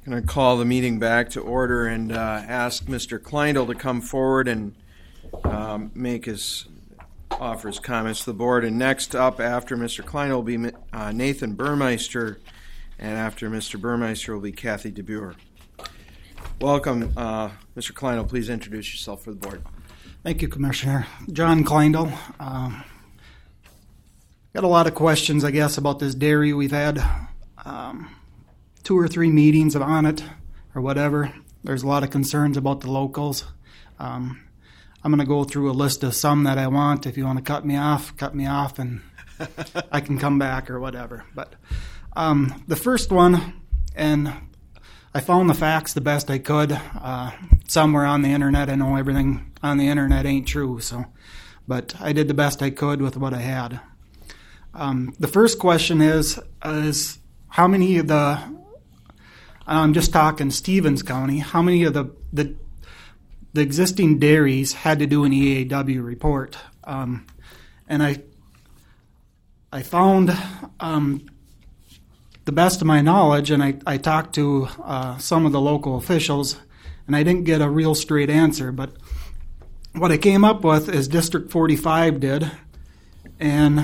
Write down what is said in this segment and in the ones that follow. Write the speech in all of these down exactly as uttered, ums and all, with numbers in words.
going to call the meeting back to order and uh, ask Mister Kleindl to come forward and um, make his offer his comments to the board. And next up after Mister Kleindl will be uh, Nathan Burmeister, and after Mister Burmeister will be Kathy DeBuer. Welcome, uh, Mister Kleindl. Please introduce yourself for the board. Thank you, Commissioner. John Kleindl. Um, got a lot of questions, I guess, about this dairy. We've had um, two or three meetings on it or whatever. There's a lot of concerns about the locals. Um, I'm going to go through a list of some that I want. If you want to cut me off, cut me off, and I can come back or whatever. But um, the first one, and I found the facts the best I could. Uh, somewhere on the internet, I know everything on the internet ain't true, so, but I did the best I could with what I had. Um, the first question is, is how many of the, I'm just talking Stevens County, how many of the, the, the existing dairies had to do an E A W report? Um, and I, I found, um, the best of my knowledge, and I, I talked to uh, some of the local officials, and I didn't get a real straight answer, but what I came up with is District forty-five did, and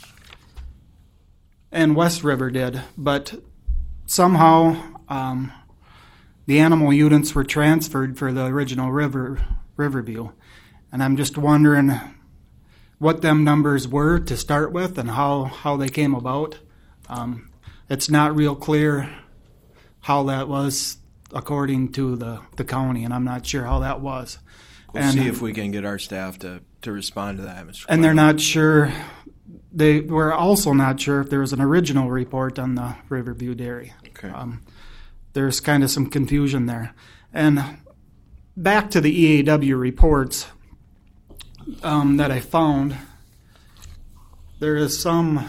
and West River did, but somehow um, the animal units were transferred for the original River Riverview, and I'm just wondering what them numbers were to start with and how, how they came about. Um, It's not real clear how that was according to the, the county, and I'm not sure how that was. We'll and, see if we can get our staff to, to respond to that, Mister And they're not sure. They were also not sure if there was an original report on the Riverview Dairy. Okay. Um, there's kind of some confusion there. And back to the E A W reports um, that I found, there is some...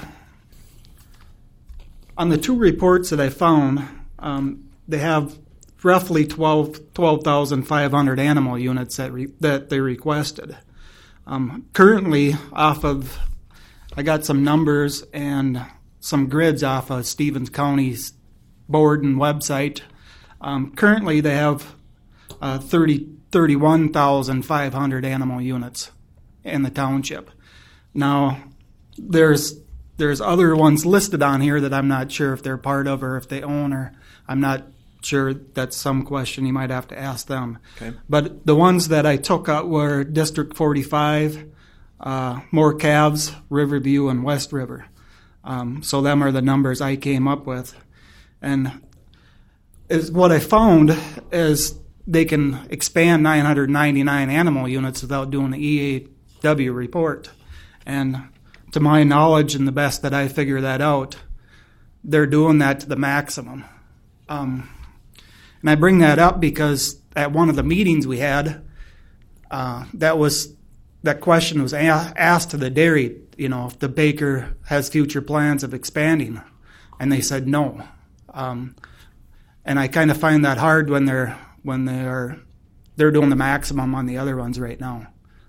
On the two reports that I found, um, they have roughly twelve thousand five hundred animal units that re- that they requested. Um, currently, off of, I got some numbers and some grids off of Stevens County's board and website. Um, currently, they have uh, thirty, thirty-one thousand five hundred animal units in the township. Now, there's There's other ones listed on here that I'm not sure if they're part of or if they own, or I'm not sure. That's some question you might have to ask them. Okay. But the ones that I took out were District forty-five, uh, more calves, Riverview, and West River. Um, so them are the numbers I came up with. And is what I found is they can expand nine hundred ninety-nine animal units without doing the E A W report. And to my knowledge and the best that I figure that out, they're doing that to the maximum. Um, and I bring that up because at one of the meetings we had, uh, that was that question was a- asked to the dairy, you know, if the baker has future plans of expanding, and they said no. Um, and I kind of find that hard when they're when they're they're doing the maximum on the other ones right now.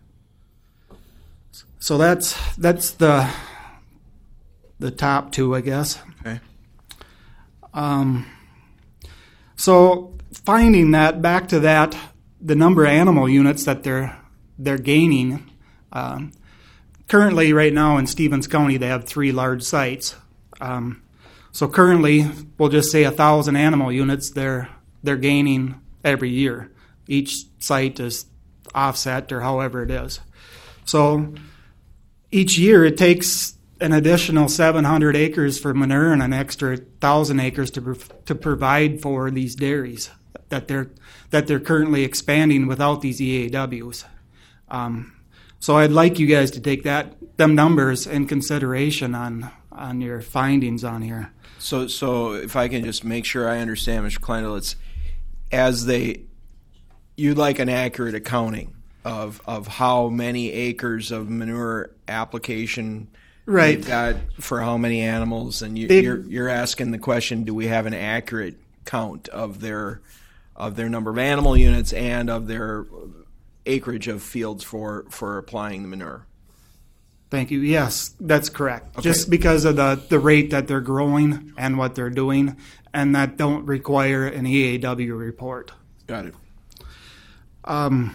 So that's that's the the top two, I guess. Okay. Um, so finding that, back to that, the number of animal units that they're they're gaining. Um, currently, right now in Stevens County, they have three large sites. Um, so currently, we'll just say a thousand animal units they're they're gaining every year. Each site is offset or however it is. So each year, it takes an additional seven hundred acres for manure and an extra one thousand acres to to provide for these dairies that they're that they're currently expanding without these E A Ws. Um, so I'd like you guys to take that them numbers in consideration on on your findings on here. So, so if I can just make sure I understand, Mister Kleindl, it's as they you'd like an accurate accounting of of how many acres of manure application right they've got for how many animals, and you, they, you're you're asking the question: do we have an accurate count of their of their number of animal units and of their acreage of fields for, for applying the manure? Thank you. Yes, that's correct. Okay. Just because of the, the rate that they're growing and what they're doing, and that don't require an E A W report. Got it. Um,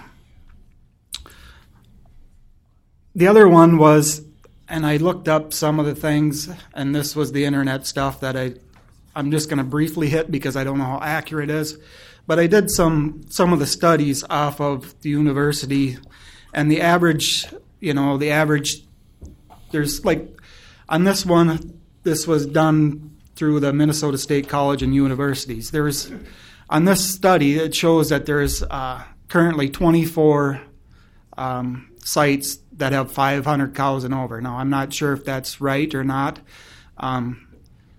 the other one was, and I looked up some of the things, and this was the internet stuff that I, I'm just going to briefly hit because I don't know how accurate it is. But I did some some of the studies off of the university, and the average, you know, the average, there's like, on this one, this was done through the Minnesota State College and Universities. There's, on this study, it shows that there's uh, currently twenty-four um, sites that have five hundred cows and over. Now, I'm not sure if that's right or not. Um,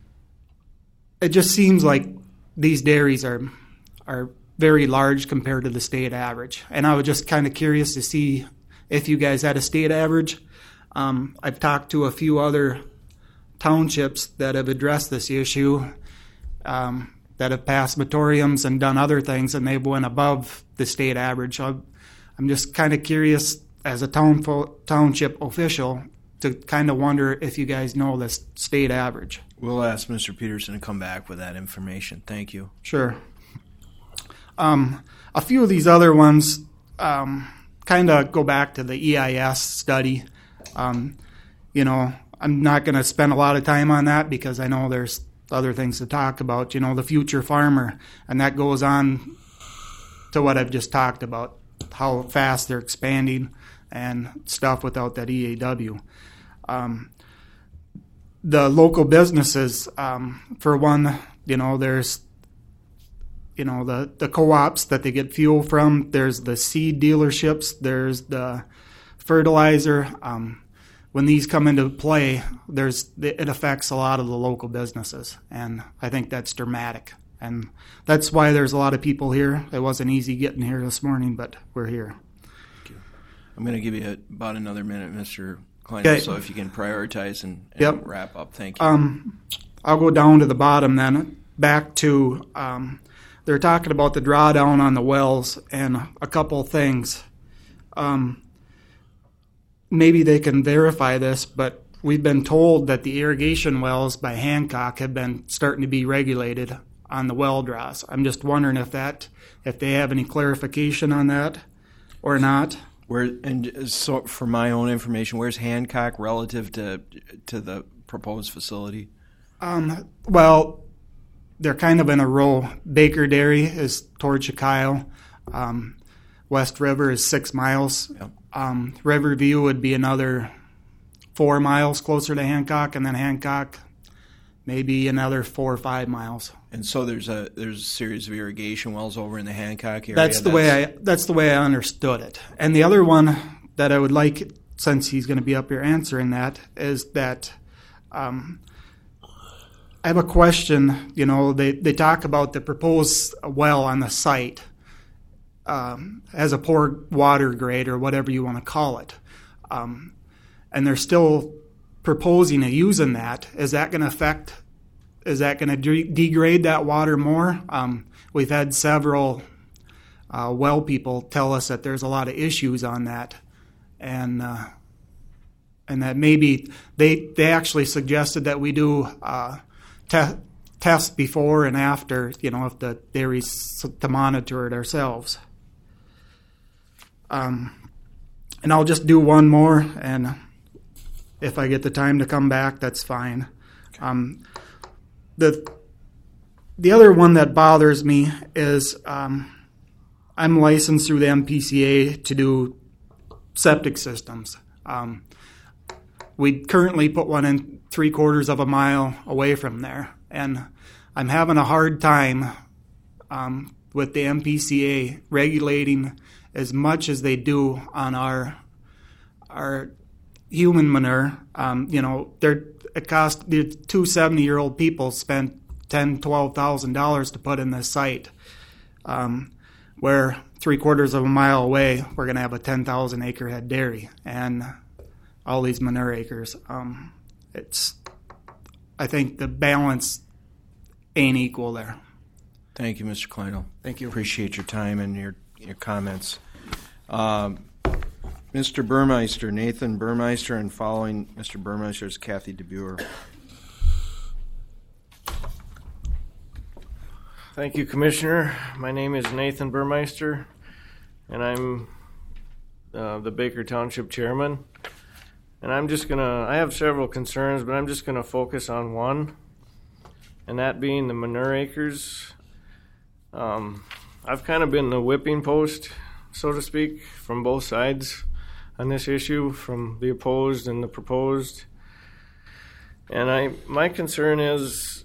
it just seems like these dairies are are very large compared to the state average. And I was just kind of curious to see if you guys had a state average. Um, I've talked to a few other townships that have addressed this issue, um, that have passed moratoriums and done other things, and they've went above the state average. I'm, I'm just kind of curious as a town township official to kind of wonder if you guys know the state average. We'll ask Mister Peterson to come back with that information. Thank you. Sure. Um, a few of these other ones um, kind of go back to the E I S study. Um, you know, I'm not going to spend a lot of time on that because I know there's other things to talk about. You know, the future farmer, and that goes on to what I've just talked about, how fast they're expanding and stuff without that E A W. Um, the local businesses, um, for one, you know, there's You know, the, the co-ops that they get fuel from, there's the seed dealerships, there's the fertilizer. Um, when these come into play, there's it affects a lot of the local businesses, and I think that's dramatic. And that's why there's a lot of people here. It wasn't easy getting here this morning, but we're here. Thank you. I'm going to give you about another minute, Mister Klein, Okay. so if you can prioritize and, and Yep. wrap up. Thank you. Um, I'll go down to the bottom then, back to... Um, They're talking about the drawdown on the wells and a couple things. Um, maybe they can verify this, but we've been told that the irrigation wells by Hancock have been starting to be regulated on the well draws. I'm just wondering if that, if they have any clarification on that or not. Where and so for my own information, where's Hancock relative to to the proposed facility? Um, well. They're kind of in a row. Baker Dairy is towards Chicago. Um, West River is six miles. Yep. Um, Riverview would be another four miles closer to Hancock, and then Hancock maybe another four or five miles. And so there's a there's a series of irrigation wells over in the Hancock area. That's the way I that's the way I understood it. And the other one that I would like, since he's going to be up here answering that, is that. Um, I have a question. You know, they, they talk about the proposed well on the site um, as a poor water grade or whatever you want to call it. Um, and they're still proposing a using that. Is that going to affect, is that going to de- degrade that water more? Um, we've had several uh, well people tell us that there's a lot of issues on that. And uh, and that maybe they, they actually suggested that we do... Uh, Te- test before and after, you know, if the dairies to monitor it ourselves. Um, and I'll just do one more, and if I get the time to come back, that's fine. Um, the the other one that bothers me is um, I'm licensed through the M P C A to do septic systems. Um, we currently put one in three quarters of a mile away from there. And I'm having a hard time um, with the M P C A regulating as much as they do on our our human manure. Um, you know, they're, it costs two seventy-year-old people spent ten, twelve thousand dollars to put in this site, um, where three quarters of a mile away we're going to have a ten thousand acre head dairy and all these manure acres. Um, It's, I think the balance ain't equal there. Thank you, Mister Kleindl. Thank you. Appreciate your time and your your comments. Um, Mister Burmeister, Nathan Burmeister, and following Mister Burmeister is Kathy DeBoer. Thank you, Commissioner. My name is Nathan Burmeister, and I'm uh, the Baker Township Chairman. And I'm just going to, I have several concerns, but I'm just going to focus on one, and that being the manure acres. Um, I've kind of been the whipping post, so to speak, from both sides on this issue, from the opposed and the proposed. And I, my concern is,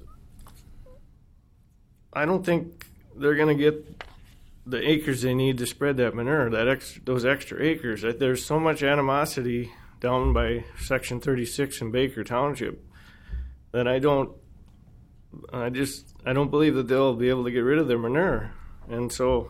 I don't think they're going to get the acres they need to spread that manure, that ex, those extra acres. There's so much animosity down by Section thirty-six in Baker Township that I don't, I just, I don't believe that they'll be able to get rid of their manure. And so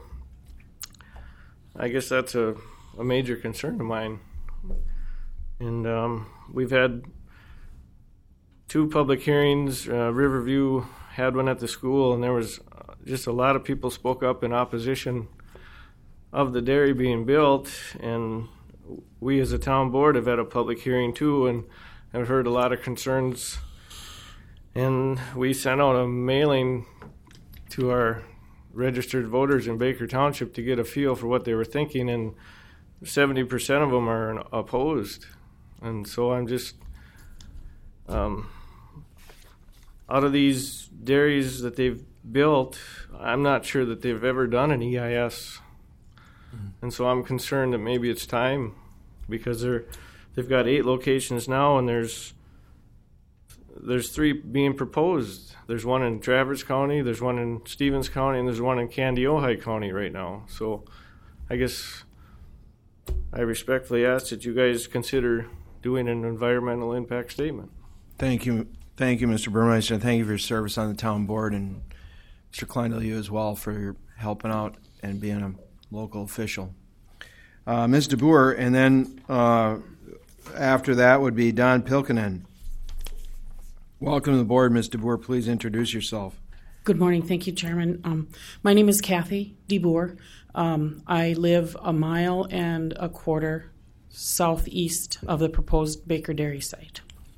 I guess that's a, a major concern of mine. And um, we've had two public hearings. uh, Riverview had one at the school, and there was just a lot of people spoke up in opposition of the dairy being built, and we as a town board have had a public hearing too, and have heard a lot of concerns, and we sent out a mailing to our registered voters in Baker Township to get a feel for what they were thinking, and seventy percent of them are opposed. And so I'm just um, out of these dairies that they've built, I'm not sure that they've ever done an E I S. Mm-hmm. And so I'm concerned that maybe it's time, because they're they've got eight locations now, and there's there's three being proposed. There's one in Traverse County, there's one in Stevens County, and there's one in Candiota County right now. So I guess I respectfully ask that you guys consider doing an environmental impact statement. Thank you. Thank you, Mister Burmeister, and thank you for your service on the town board, and Mister Kleindl, you as well, for your helping out and being a local official. Uh, Miz DeBoer, and then uh, after that would be Don Pilkinen. Welcome to the board, Miz DeBoer. Please introduce yourself. Good morning. Thank you, Chairman. Um, my name is Kathy DeBoer. Um, I live a mile and a quarter southeast of the proposed Baker Dairy site.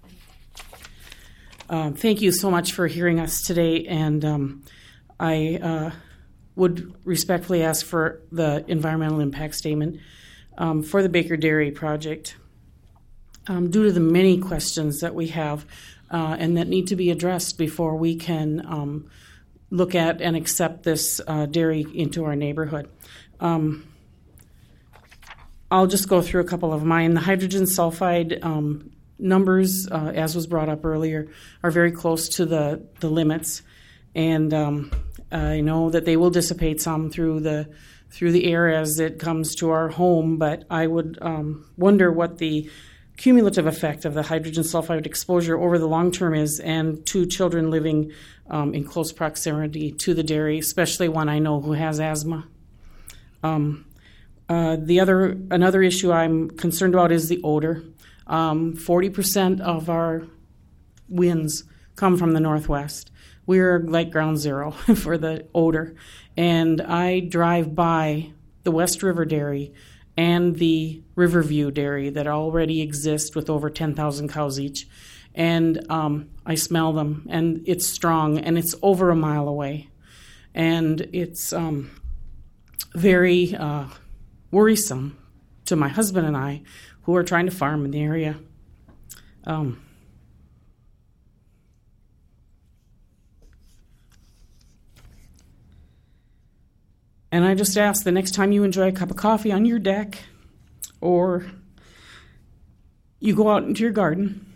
Um, thank you so much for hearing us today, and um, I uh, would respectfully ask for the environmental impact statement um, for the Baker Dairy project. Um, due to the many questions that we have uh, and that need to be addressed before we can um, look at and accept this uh, dairy into our neighborhood. Um, I'll just go through a couple of mine. The hydrogen sulfide um, numbers, uh, as was brought up earlier, are very close to the, the limits, and um, I know that they will dissipate some through the through the air as it comes to our home, but I would um, wonder what the cumulative effect of the hydrogen sulfide exposure over the long term is, and to children living um, in close proximity to the dairy, especially one I know who has asthma. Um, uh, the other another issue I'm concerned about is the odor. Um, forty percent of our winds come from the northwest. We're like ground zero for the odor. And I drive by the West River Dairy and the Riverview Dairy that already exist with over ten thousand cows each. And um, I smell them, and it's strong, and it's over a mile away. And it's um, very uh, worrisome to my husband and I, who are trying to farm in the area. Um, and I just ask, the next time you enjoy a cup of coffee on your deck, or you go out into your garden,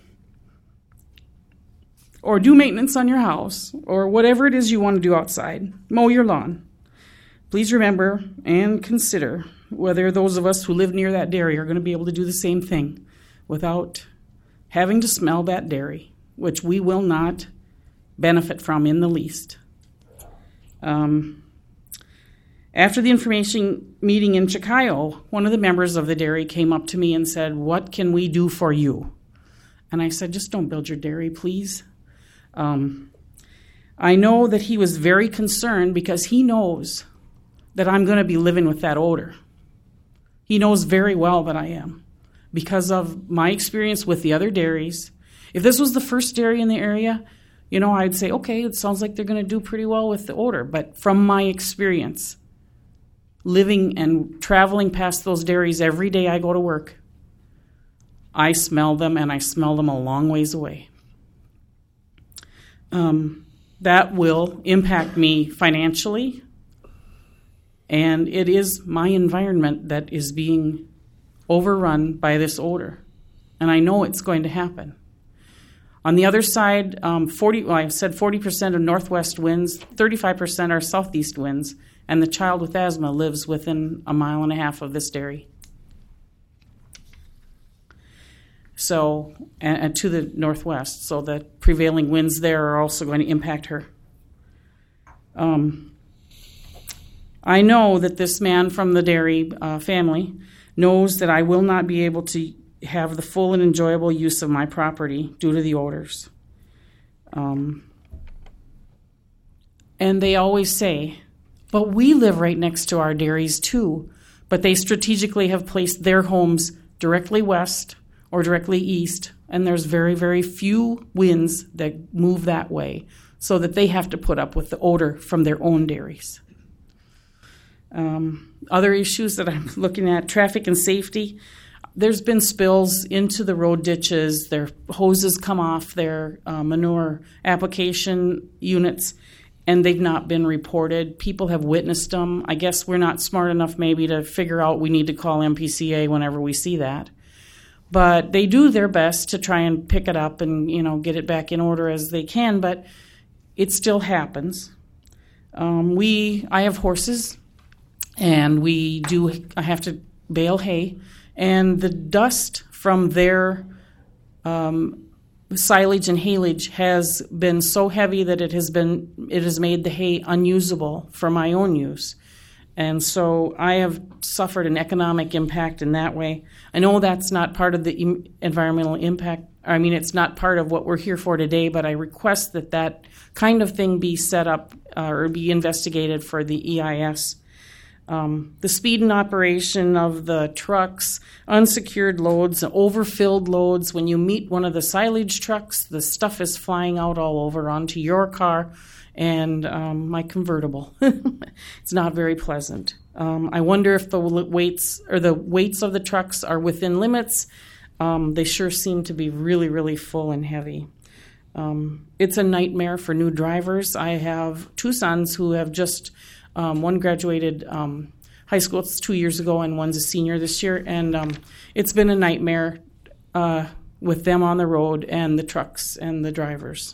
or do maintenance on your house, or whatever it is you want to do outside, mow your lawn, please remember and consider whether those of us who live near that dairy are going to be able to do the same thing without having to smell that dairy, which we will not benefit from in the least. Um, after the information meeting in Chickayo, one of the members of the dairy came up to me and said, "What can we do for you?" And I said, "Just don't build your dairy, please." Um, I know that he was very concerned because he knows that I'm going to be living with that odor. He knows very well that I am because of my experience with the other dairies. If this was the first dairy in the area, you know, I'd say, okay, it sounds like they're going to do pretty well with the odor. But from my experience, living and traveling past those dairies every day I go to work, I smell them, and I smell them a long ways away. Um, that will impact me financially, and it is my environment that is being overrun by this odor, and I know it's going to happen. On the other side, um, forty. Well, I said forty percent of northwest winds, thirty-five percent are southeast winds, and the child with asthma lives within a mile and a half of this dairy. So, and, and to the northwest, so the prevailing winds there are also going to impact her. Um, I know that this man from the dairy uh, family knows that I will not be able to have the full and enjoyable use of my property due to the odors. Um, and they always say, but we live right next to our dairies too. But they strategically have placed their homes directly west or directly east, and there's very, very few winds that move that way, so that they have to put up with the odor from their own dairies. Um, other issues that I'm looking at, traffic and safety. There's been spills into the road ditches. Their hoses come off their uh, manure application units, and they've not been reported. People have witnessed them. I guess we're not smart enough maybe to figure out we need to call M P C A whenever we see that. But they do their best to try and pick it up and, you know, get it back in order as they can, but it still happens. Um, we, I have horses, and we do, I have to bale hay, and the dust from their um, silage and haylage has been so heavy that it has been, it has made the hay unusable for my own use. And so I have suffered an economic impact in that way. I know that's not part of the em- environmental impact. I mean, it's not part of what we're here for today, but I request that that kind of thing be set up uh, or be investigated for the E I S. Um, the speed and operation of the trucks, unsecured loads, overfilled loads. When you meet one of the silage trucks, the stuff is flying out all over onto your car and um, my convertible. It's not very pleasant. Um, I wonder if the weights or the weights of the trucks are within limits. Um, they sure seem to be really, really full and heavy. Um, it's a nightmare for new drivers. I have two sons who have just, um, one graduated um, high school two years ago and one's a senior this year, and um, it's been a nightmare uh, with them on the road and the trucks and the drivers.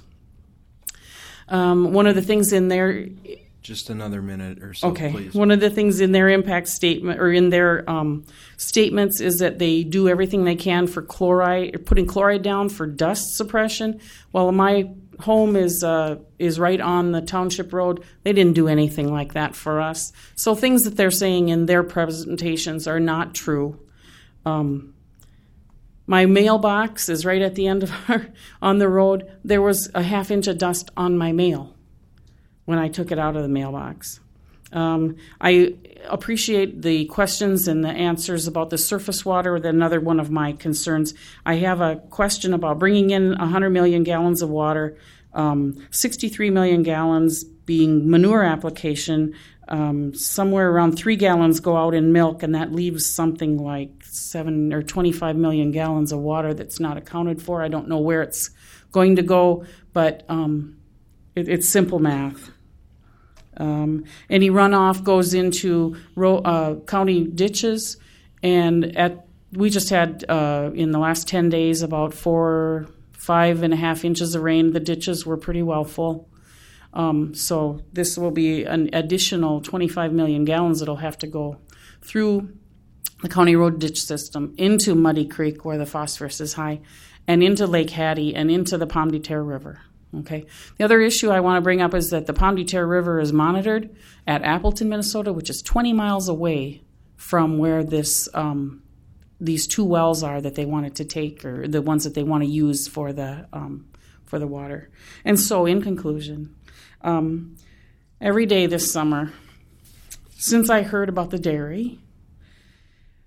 Um, one of the things in there... Just another minute or so, okay. please. One of the things in their impact statement or in their um, statements is that they do everything they can for chloride, putting chloride down for dust suppression. Well, my home is uh, is right on the township road. They didn't do anything like that for us. So things that they're saying in their presentations are not true. Um, my mailbox is right at the end of our on the road. There was a half inch of dust on my mail when I took it out of the mailbox. Um, I appreciate the questions and the answers about the surface water. That's another one of my concerns. I have a question about bringing in one hundred million gallons of water, um, sixty-three million gallons being manure application, um, somewhere around three gallons go out in milk, and that leaves something like seven or twenty-five million gallons of water that's not accounted for. I don't know where it's going to go, but um, it, it's simple math. Um, any runoff goes into ro- uh, county ditches, and at we just had uh, in the last ten days about four, five and a half inches of rain. The ditches were pretty well full. Um, so this will be an additional twenty-five million gallons that'll have to go through the county road ditch system into Muddy Creek where the phosphorus is high, and into Lake Hattie and into the Pomme de Terre River. Okay. The other issue I want to bring up is that the Pomme de Terre River is monitored at Appleton, Minnesota, which is twenty miles away from where this um, these two wells are that they wanted to take, or the ones that they want to use for the um, for the water. And so, in conclusion, um, every day this summer, since I heard about the dairy,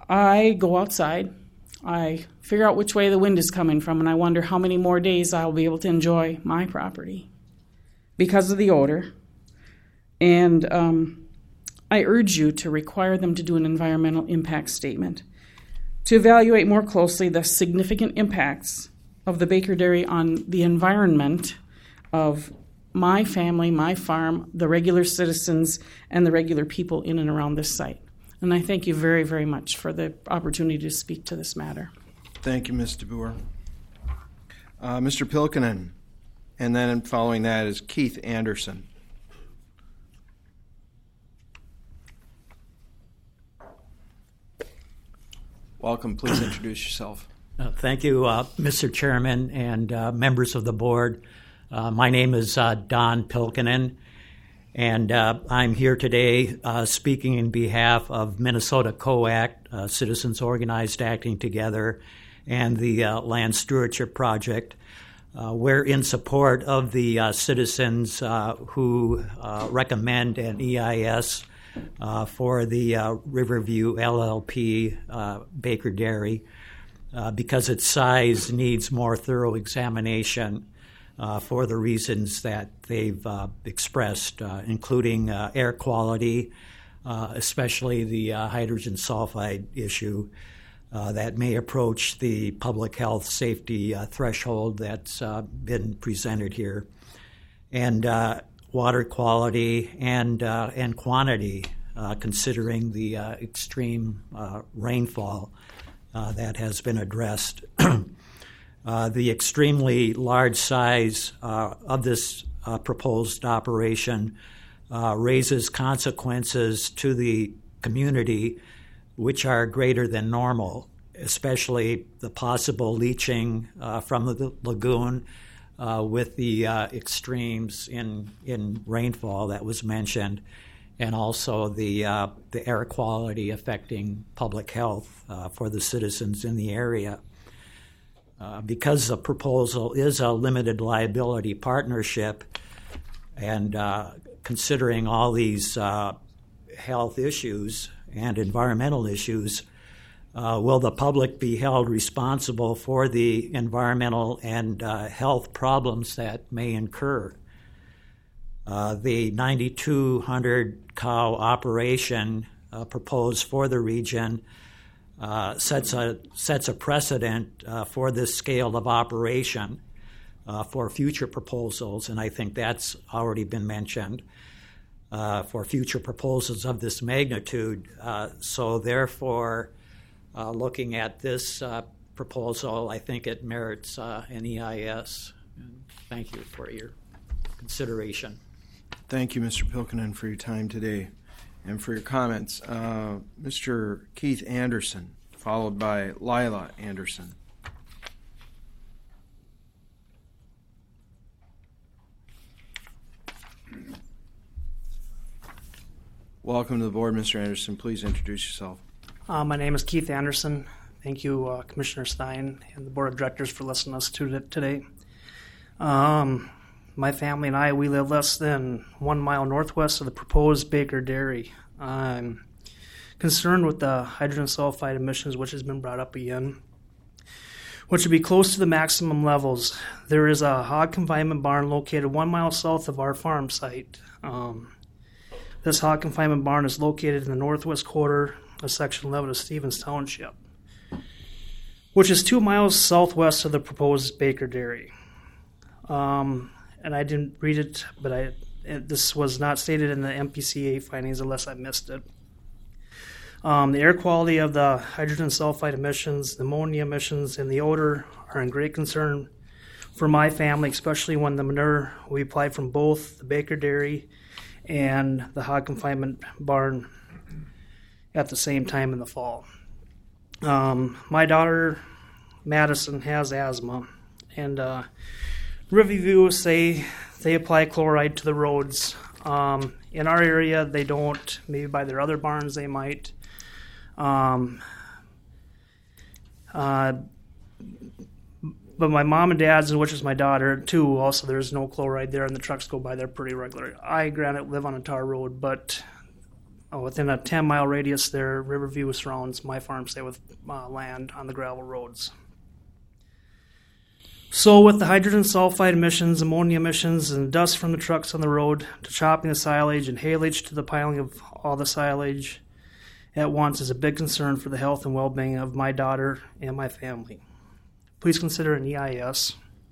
I go outside, I figure out which way the wind is coming from, and I wonder how many more days I'll be able to enjoy my property because of the odor. And um, I urge you to require them to do an environmental impact statement to evaluate more closely the significant impacts of the Baker Dairy on the environment of my family, my farm, the regular citizens, and the regular people in and around this site. And I thank you very, very much for the opportunity to speak to this matter. Thank you, Miz DeBoer. Uh, Mister Pilkinen, and then following that is Keith Anderson. Welcome. Please introduce yourself. Uh, thank you, uh, Mister Chairman and uh, members of the board. Uh, my name is uh, Don Pilkinen, and uh, I'm here today uh, speaking in behalf of Minnesota COACT, uh, Citizens Organized Acting Together, and the uh, Land Stewardship Project. Uh, we're in support of the uh, citizens uh, who uh, recommend an E I S uh, for the uh, Riverview L L P uh, Baker Dairy uh, because its size needs more thorough examination uh, for the reasons that they've uh, expressed, uh, including uh, air quality, uh, especially the uh, hydrogen sulfide issue. Uh, that may approach the public health safety uh, threshold that's uh, been presented here, and uh, water quality and uh, and quantity, uh, considering the uh, extreme uh, rainfall uh, that has been addressed. uh, the extremely large size uh, of this uh, proposed operation uh, raises consequences to the community which are greater than normal, especially the possible leaching uh, from the lagoon uh, with the uh, extremes in in rainfall that was mentioned, and also the uh, the air quality affecting public health uh, for the citizens in the area. Uh, because the proposal is a limited liability partnership, and uh, considering all these uh, health issues and environmental issues, uh, will the public be held responsible for the environmental and uh, health problems that may incur? Uh, the ninety-two hundred cow operation uh, proposed for the region uh, sets a sets a precedent uh, for this scale of operation uh, for future proposals, and I think that's already been mentioned. Uh, for future proposals of this magnitude. Uh, so therefore, uh, looking at this uh, proposal, I think it merits uh, an E I S. And thank you for your consideration. Thank you, Mister Pilkinen, for your time today and for your comments. Uh, Mister Keith Anderson, followed by Lila Anderson. Welcome to the board, Mister Anderson. Please introduce yourself. Uh, my name is Keith Anderson. Thank you, uh, Commissioner Stein and the board of directors for listening to us to today. Um, my family and I, we live less than one mile northwest of the proposed Baker Dairy. I'm concerned with the hydrogen sulfide emissions, which has been brought up again, which would be close to the maximum levels. There is a hog confinement barn located one mile south of our farm site. Um, This hog confinement barn is located in the northwest quarter of Section eleven of Stevens Township, which is two miles southwest of the proposed Baker Dairy. Um, and I didn't read it, but I it, this was not stated in the M P C A findings unless I missed it. Um, the air quality of the hydrogen sulfide emissions, the ammonia emissions, and the odor are in great concern for my family, especially when the manure we applied from both the Baker Dairy and the hog confinement barn at the same time in the fall. Um, my daughter, Madison, has asthma, and uh, Riverview say they apply chloride to the roads. Um, in our area, they don't. Maybe by their other barns they might. Um, uh, But my mom and dad's, which is my daughter, too, also there's no chloride there, and the trucks go by there pretty regular. I, granted, live on a tar road, but uh, within a ten mile radius there, Riverview surrounds my farmstead with uh, land on the gravel roads. So with the hydrogen sulfide emissions, ammonia emissions, and dust from the trucks on the road, to chopping the silage and haylage to the piling of all the silage at once is a big concern for the health and well-being of my daughter and my family. Please consider an E I S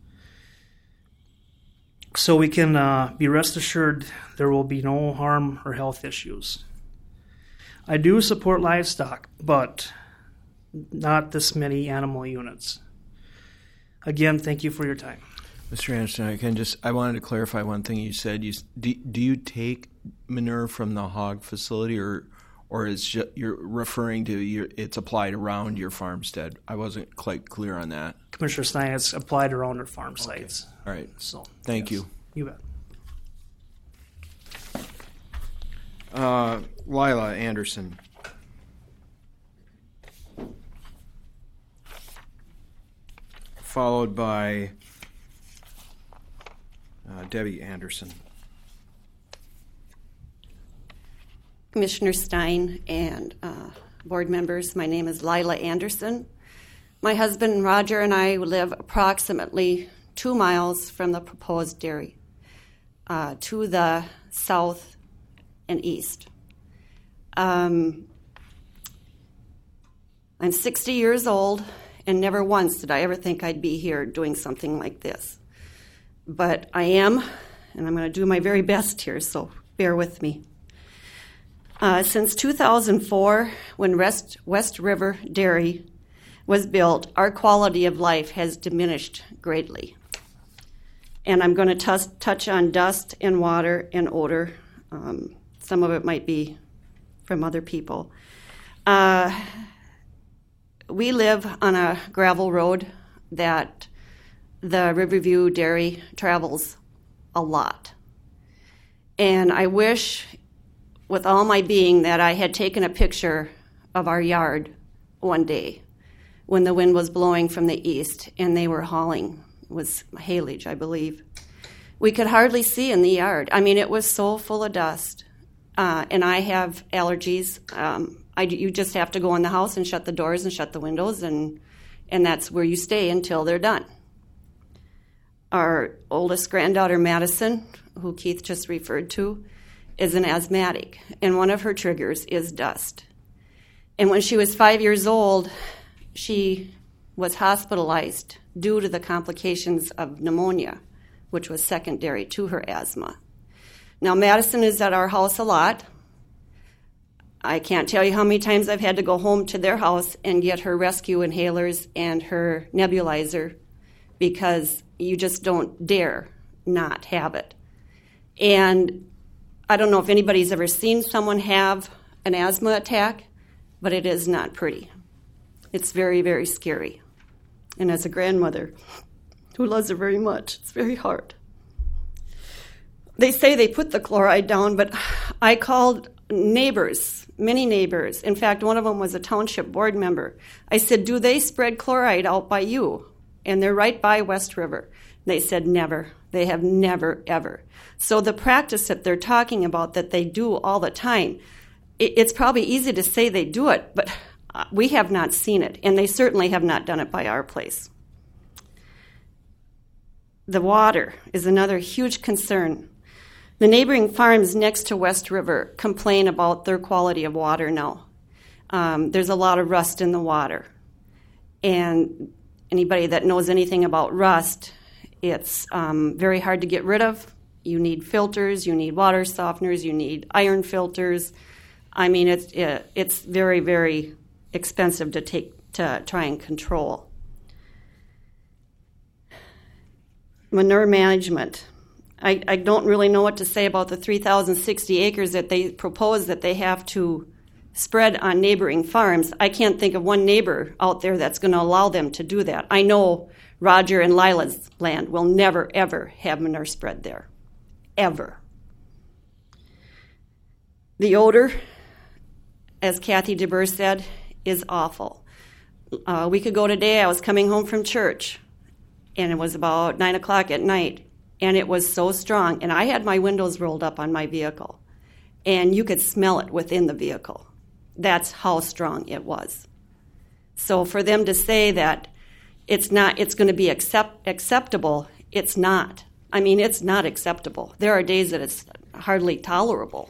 so we can uh, be rest assured there will be no harm or health issues. I do support livestock, but not this many animal units. Again, thank you for your time. Mister Anderson, I can just I wanted to clarify one thing you said. You do, do you take manure from the hog facility, or or is ju- you're referring to your, it's applied around your farmstead? I wasn't quite clear on that. Commissioner Stein, it's applied around our farm sites. All right. So Thank yes, you. You bet. Uh, Lila Anderson. Followed by uh, Debbie Anderson. Commissioner Stein and uh, board members, my name is Lila Anderson. My husband Roger and I live approximately two miles from the proposed dairy, uh, to the south and east. Um, I'm sixty years old, and never once did I ever think I'd be here doing something like this. But I am, and I'm going to do my very best here, so bear with me. Uh, since two thousand four, when West, West River Dairy was built, our quality of life has diminished greatly. And I'm going to t- touch on dust and water and odor. Um, some of it might be from other people. Uh, we live on a gravel road that the Riverview Dairy travels a lot. And I wish with all my being that I had taken a picture of our yard one day when the wind was blowing from the east and they were hauling. It was haylage, I believe. We could hardly see in the yard. I mean, it was so full of dust. Uh, and I have allergies. Um, I, you just have to go in the house and shut the doors and shut the windows, and and that's where you stay until they're done. Our oldest granddaughter, Madison, who Keith just referred to, is an asthmatic, and one of her triggers is dust. And when she was five years old, she was hospitalized due to the complications of pneumonia, which was secondary to her asthma. Now, Madison is at our house a lot. I can't tell you how many times I've had to go home to their house and get her rescue inhalers and her nebulizer because you just don't dare not have it. And I don't know if anybody's ever seen someone have an asthma attack, but it is not pretty. It's very, very scary. And as a grandmother who loves her very much, it's very hard. They say they put the chloride down, but I called neighbors, many neighbors. In fact, one of them was a township board member. I said, do they spread chloride out by you? And they're right by West River. They said never. They have never, ever. So the practice that they're talking about that they do all the time, it's probably easy to say they do it, but we have not seen it, and they certainly have not done it by our place. The water is another huge concern. The neighboring farms next to West River complain about their quality of water now. Um, there's a lot of rust in the water. And anybody that knows anything about rust, it's um, very hard to get rid of. You need filters, you need water softeners, you need iron filters. I mean, it's it, it's very, very expensive to take to try and control. Manure management. I, I don't really know what to say about the three thousand sixty acres that they propose that they have to spread on neighboring farms. I can't think of one neighbor out there that's going to allow them to do that. I know Roger and Lila's land will never, ever have manure spread there. Ever. The odor, as Kathy DeBurr said, is awful. Uh, a week ago today, I was coming home from church, and it was about nine o'clock at night, and it was so strong, and I had my windows rolled up on my vehicle. and you could smell it within the vehicle. That's how strong it was. So for them to say that it's not, it's going to be accept, acceptable, it's not. I mean, it's not acceptable. There are days that it's hardly tolerable.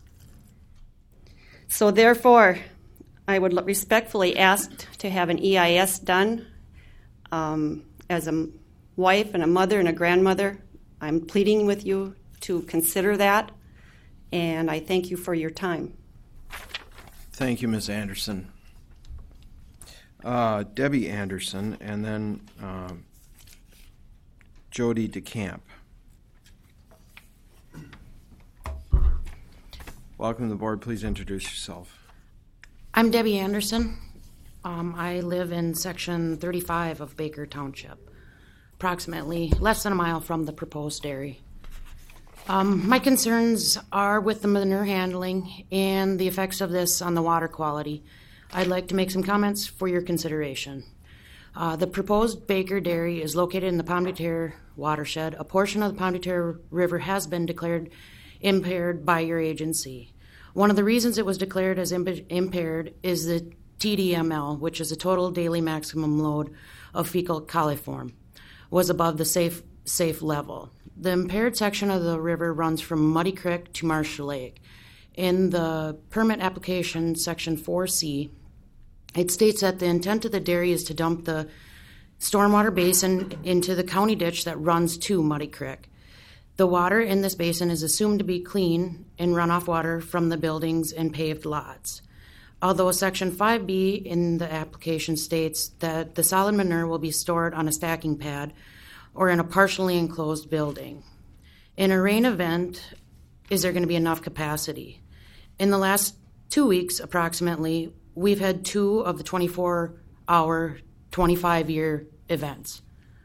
So therefore, I would respectfully ask to have an E I S done. Um, as a wife and a mother and a grandmother, I'm pleading with you to consider that, and I thank you for your time. Thank you, Miz Anderson. Uh, Debbie Anderson, and then uh, Jody DeCamp. Welcome to the board. Please introduce yourself. I'm Debbie Anderson. Um, I live in section thirty-five of Baker Township, approximately less than a mile from the proposed dairy. Um, my concerns are with the manure handling and the effects of this on the water quality. I'd like to make some comments for your consideration. Uh, the proposed Baker Dairy is located in the Pomme de Terre watershed. A portion of the Pomme de Terre River has been declared impaired by your agency. One of the reasons it was declared as imp- impaired is the T D M L, which is a total daily maximum load of fecal coliform, was above the safe safe level. The impaired section of the river runs from Muddy Creek to Marsh Lake. In the permit application, section four C, it states that the intent of the dairy is to dump the stormwater basin into the county ditch that runs to Muddy Creek. The water in this basin is assumed to be clean and runoff water from the buildings and paved lots. Although section five B in the application states that the solid manure will be stored on a stacking pad or in a partially enclosed building. In a rain event, is there going to be enough capacity? In the last two weeks, approximately, we've had two of the twenty-four hour, twenty-five year events.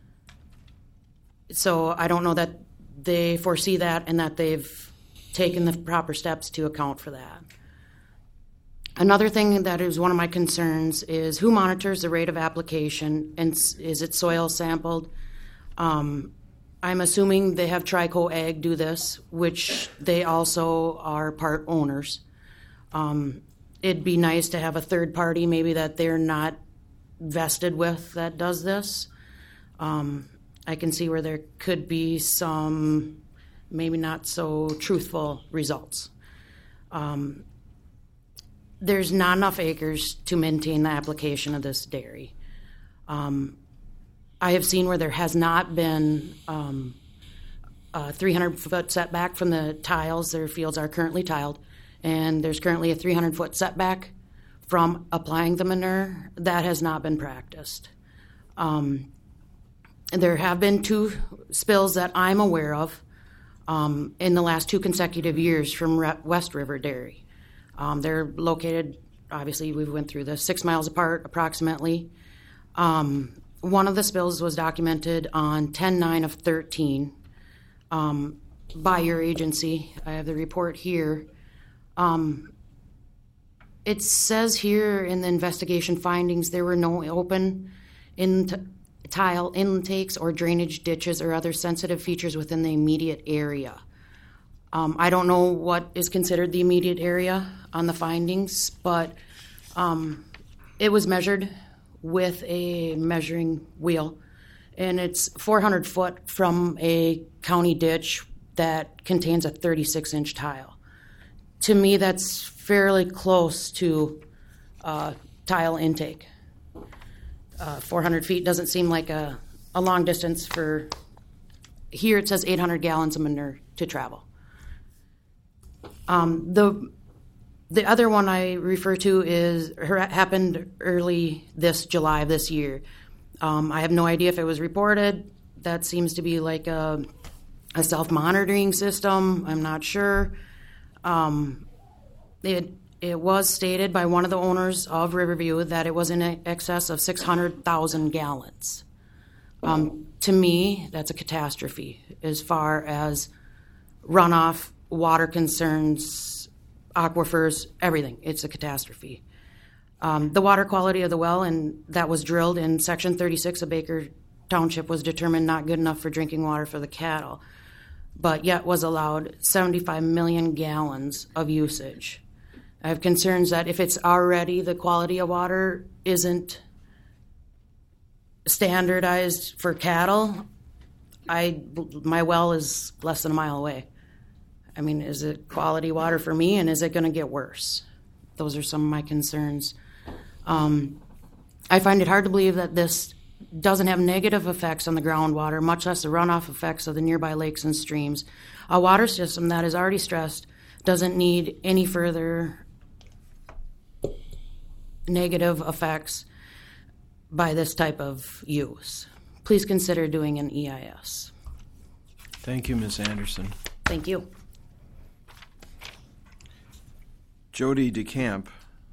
So I don't know that they foresee that and that they've taken the proper steps to account for that. Another thing that is one of my concerns is who monitors the rate of application, and is it soil sampled? Um, I'm assuming they have Trico Ag do this, which they also are part owners. Um, it'd be nice to have a third party, maybe that they're not vested with, that does this. Um, I can see where there could be some maybe not so truthful results. Um, there's not enough acres to maintain the application of this dairy. Um, I have seen where there has not been um, a three hundred foot setback from the tiles. Their fields are currently tiled, and there's currently a three hundred foot setback from applying the manure. That has not been practiced. Um, there have been two spills that I'm aware of um, in the last two consecutive years from Re- West River Dairy. Um, they're located, obviously we went through this, six miles apart approximately. Um, one of the spills was documented on ten nine of thirteen um, by your agency. I have the report here. Um, it says here in the investigation findings there were no open in t- tile intakes or drainage ditches or other sensitive features within the immediate area. Um, I don't know what is considered the immediate area on the findings, but um, it was measured with a measuring wheel, and it's four hundred foot from a county ditch that contains a thirty-six inch tile. To me, that's fairly close to uh, tile intake. Uh, four hundred feet doesn't seem like a, a long distance for, here it says eight hundred gallons of manure to travel. Um, the the other one I refer to is happened early this July of this year. Um, I have no idea if it was reported. That seems to be like a, a self-monitoring system. I'm not sure. Um, it it was stated by one of the owners of Riverview that it was in excess of six hundred thousand gallons. Um, to me, that's a catastrophe as far as runoff, water concerns, aquifers, everything. It's a catastrophe. Um, the water quality of the well and that was drilled in section thirty-six of Baker Township was determined not good enough for drinking water for the cattle. but yet was allowed seventy-five million gallons of usage. I have concerns that if it's already the quality of water isn't standardized for cattle, I, my well is less than a mile away. I mean, is it quality water for me, and is it going to get worse? Those are some of my concerns. Um, I find it hard to believe that this doesn't have negative effects on the groundwater, much less the runoff effects of the nearby lakes and streams. A water system that is already stressed doesn't need any further negative effects by this type of use. Please consider doing an E I S. Thank you, Miz Anderson. Thank you. Jody DeCamp.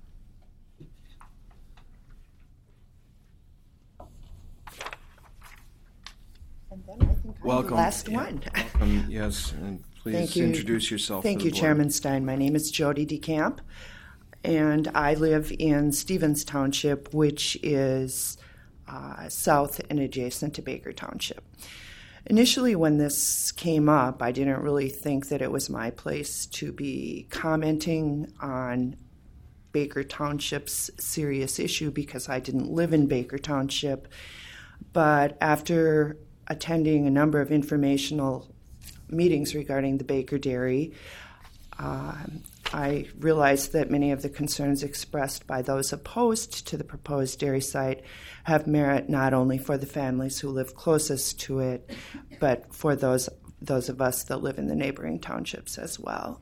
And then I think I'm Welcome. the last Yeah. one. Welcome, yes, and please Thank you. introduce yourself. Thank to you, the board. Chairman Stein. My name is Jody DeCamp, and I live in Stevens Township, which is uh, south and adjacent to Baker Township. Initially, when this came up, I didn't really think that it was my place to be commenting on Baker Township's serious issue because I didn't live in Baker Township. But after attending a number of informational meetings regarding the Baker Dairy, uh, I realized that many of the concerns expressed by those opposed to the proposed dairy site have merit not only for the families who live closest to it, but for those those of us that live in the neighboring townships as well.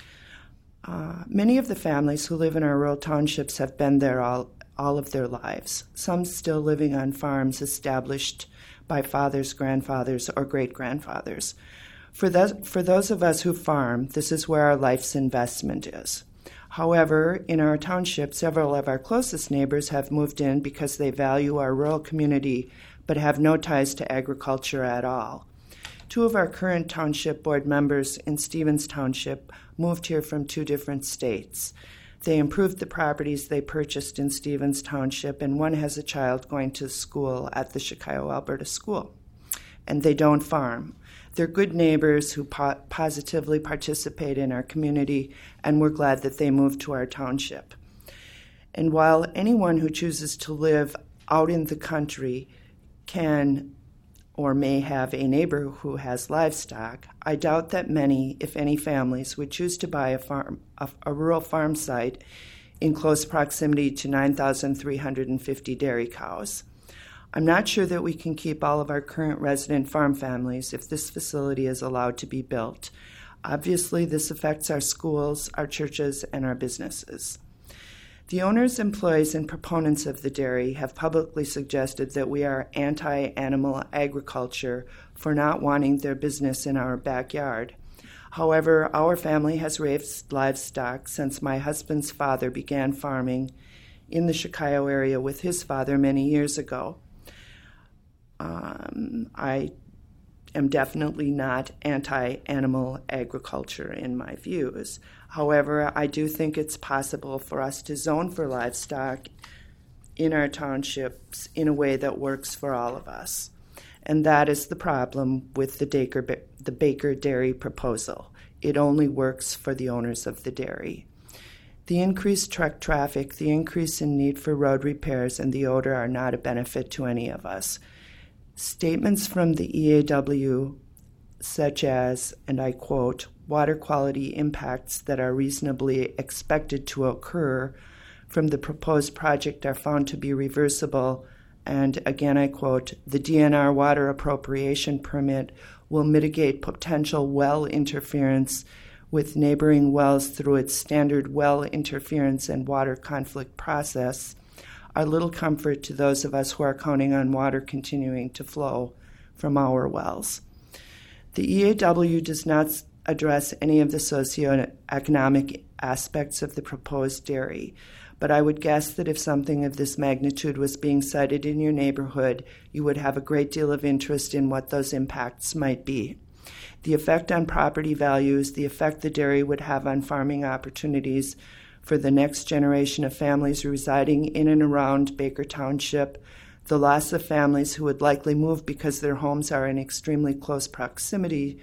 Uh, many of the families who live in our rural townships have been there all, all of their lives, some still living on farms established by fathers, grandfathers, or great-grandfathers. For those, for those of us who farm, this is where our life's investment is. However, in our township, several of our closest neighbors have moved in because they value our rural community but have no ties to agriculture at all. Two of our current township board members in Stevens Township moved here from two different states. They improved the properties they purchased in Stevens Township, and one has a child going to school at the Chicago, Alberta school. And they don't farm. They're good neighbors who po- positively participate in our community, and we're glad that they moved to our township. And while anyone who chooses to live out in the country can or may have a neighbor who has livestock, I doubt that many, if any, families would choose to buy a farm, a, a rural farm site in close proximity to nine thousand three hundred fifty dairy cows. I'm not sure that we can keep all of our current resident farm families if this facility is allowed to be built. Obviously, this affects our schools, our churches, and our businesses. The owners, employees, and proponents of the dairy have publicly suggested that we are anti-animal agriculture for not wanting their business in our backyard. However, our family has raised livestock since my husband's father began farming in the Chicago area with his father many years ago. Um, I am definitely not anti-animal agriculture in my views. However, I do think it's possible for us to zone for livestock in our townships in a way that works for all of us. And that is the problem with the Baker, the Baker Dairy proposal. It only works for the owners of the dairy. The increased truck traffic, the increase in need for road repairs, and the odor are not a benefit to any of us. Statements from the E A W, such as, and I quote, water quality impacts that are reasonably expected to occur from the proposed project are found to be reversible, and again I quote, the D N R water appropriation permit will mitigate potential well interference with neighboring wells through its standard well interference and water conflict process, are little comfort to those of us who are counting on water continuing to flow from our wells. The E A W does not address any of the socioeconomic aspects of the proposed dairy, but I would guess that if something of this magnitude was being cited in your neighborhood, you would have a great deal of interest in what those impacts might be. The effect on property values, the effect the dairy would have on farming opportunities for the next generation of families residing in and around Baker Township, the loss of families who would likely move because their homes are in extremely close proximity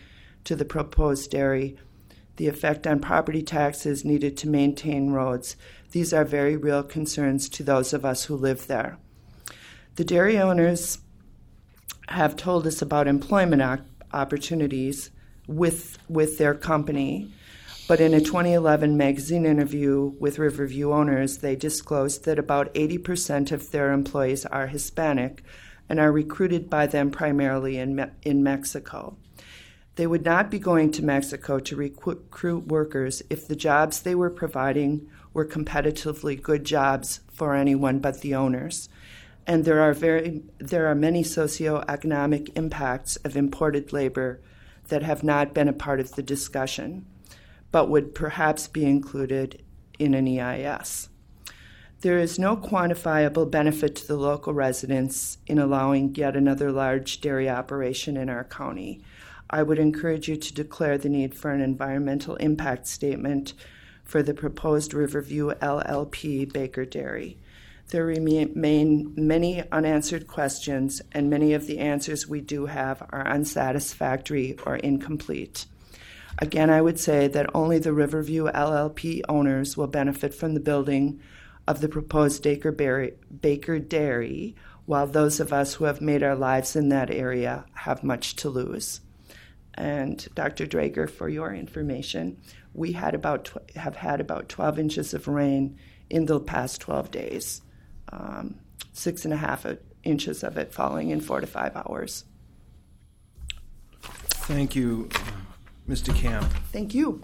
to the proposed dairy, the effect on property taxes needed to maintain roads. These are very real concerns to those of us who live there. The dairy owners have told us about employment opportunities with, with their company, but in a twenty eleven magazine interview with Riverview owners, they disclosed that about eighty percent of their employees are Hispanic and are recruited by them primarily in, Me- in Mexico. They would not be going to Mexico to recruit workers if the jobs they were providing were competitively good jobs for anyone but the owners. And there are very there are many socioeconomic impacts of imported labor that have not been a part of the discussion, but would perhaps be included in an E I S. There is no quantifiable benefit to the local residents in allowing yet another large dairy operation in our county. I would encourage you to declare the need for an environmental impact statement for the proposed Riverview L L P Baker Dairy. There remain many unanswered questions, and many of the answers we do have are unsatisfactory or incomplete. Again, I would say that only the Riverview L L P owners will benefit from the building of the proposed Baker, Berry, Baker Dairy, while those of us who have made our lives in that area have much to lose. And Doctor Drager, for your information, we had about tw- have had about twelve inches of rain in the past twelve days, um, six and a half inches of it falling in four to five hours. Thank you, Mister Camp. Thank you.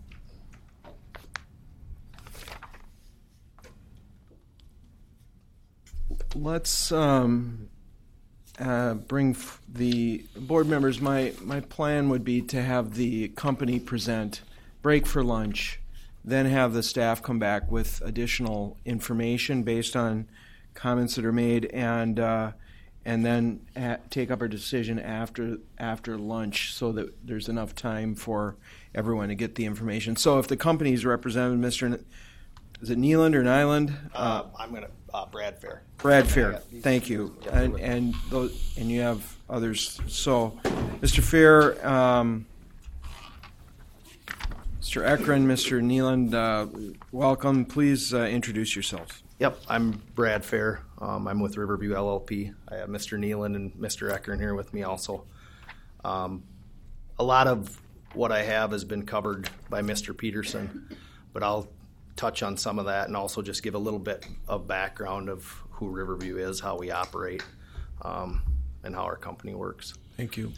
Let's um, uh, bring f- the board members. My, my plan would be to have the company present, break for lunch, then have the staff come back with additional information based on comments that are made, and uh, and then at, take up our decision after after lunch, so that there's enough time for everyone to get the information. So, if the company's represented, Mister N- is it Neeland or Nyland? Uh, I'm going to uh, Brad Fair. Brad Fair, thank you, and and those, and you have others. So, Mister Fair. Um, Mister Ekron, Mister Neeland, uh, welcome. Please uh, introduce yourselves. Yep, I'm Brad Fair. Um, I'm with Riverview L L P. I have Mister Neeland and Mister Ekron here with me also. Um, a lot of what I have has been covered by Mister Peterson, but I'll touch on some of that and also just give a little bit of background of who Riverview is, how we operate, um, and how our company works. Thank you.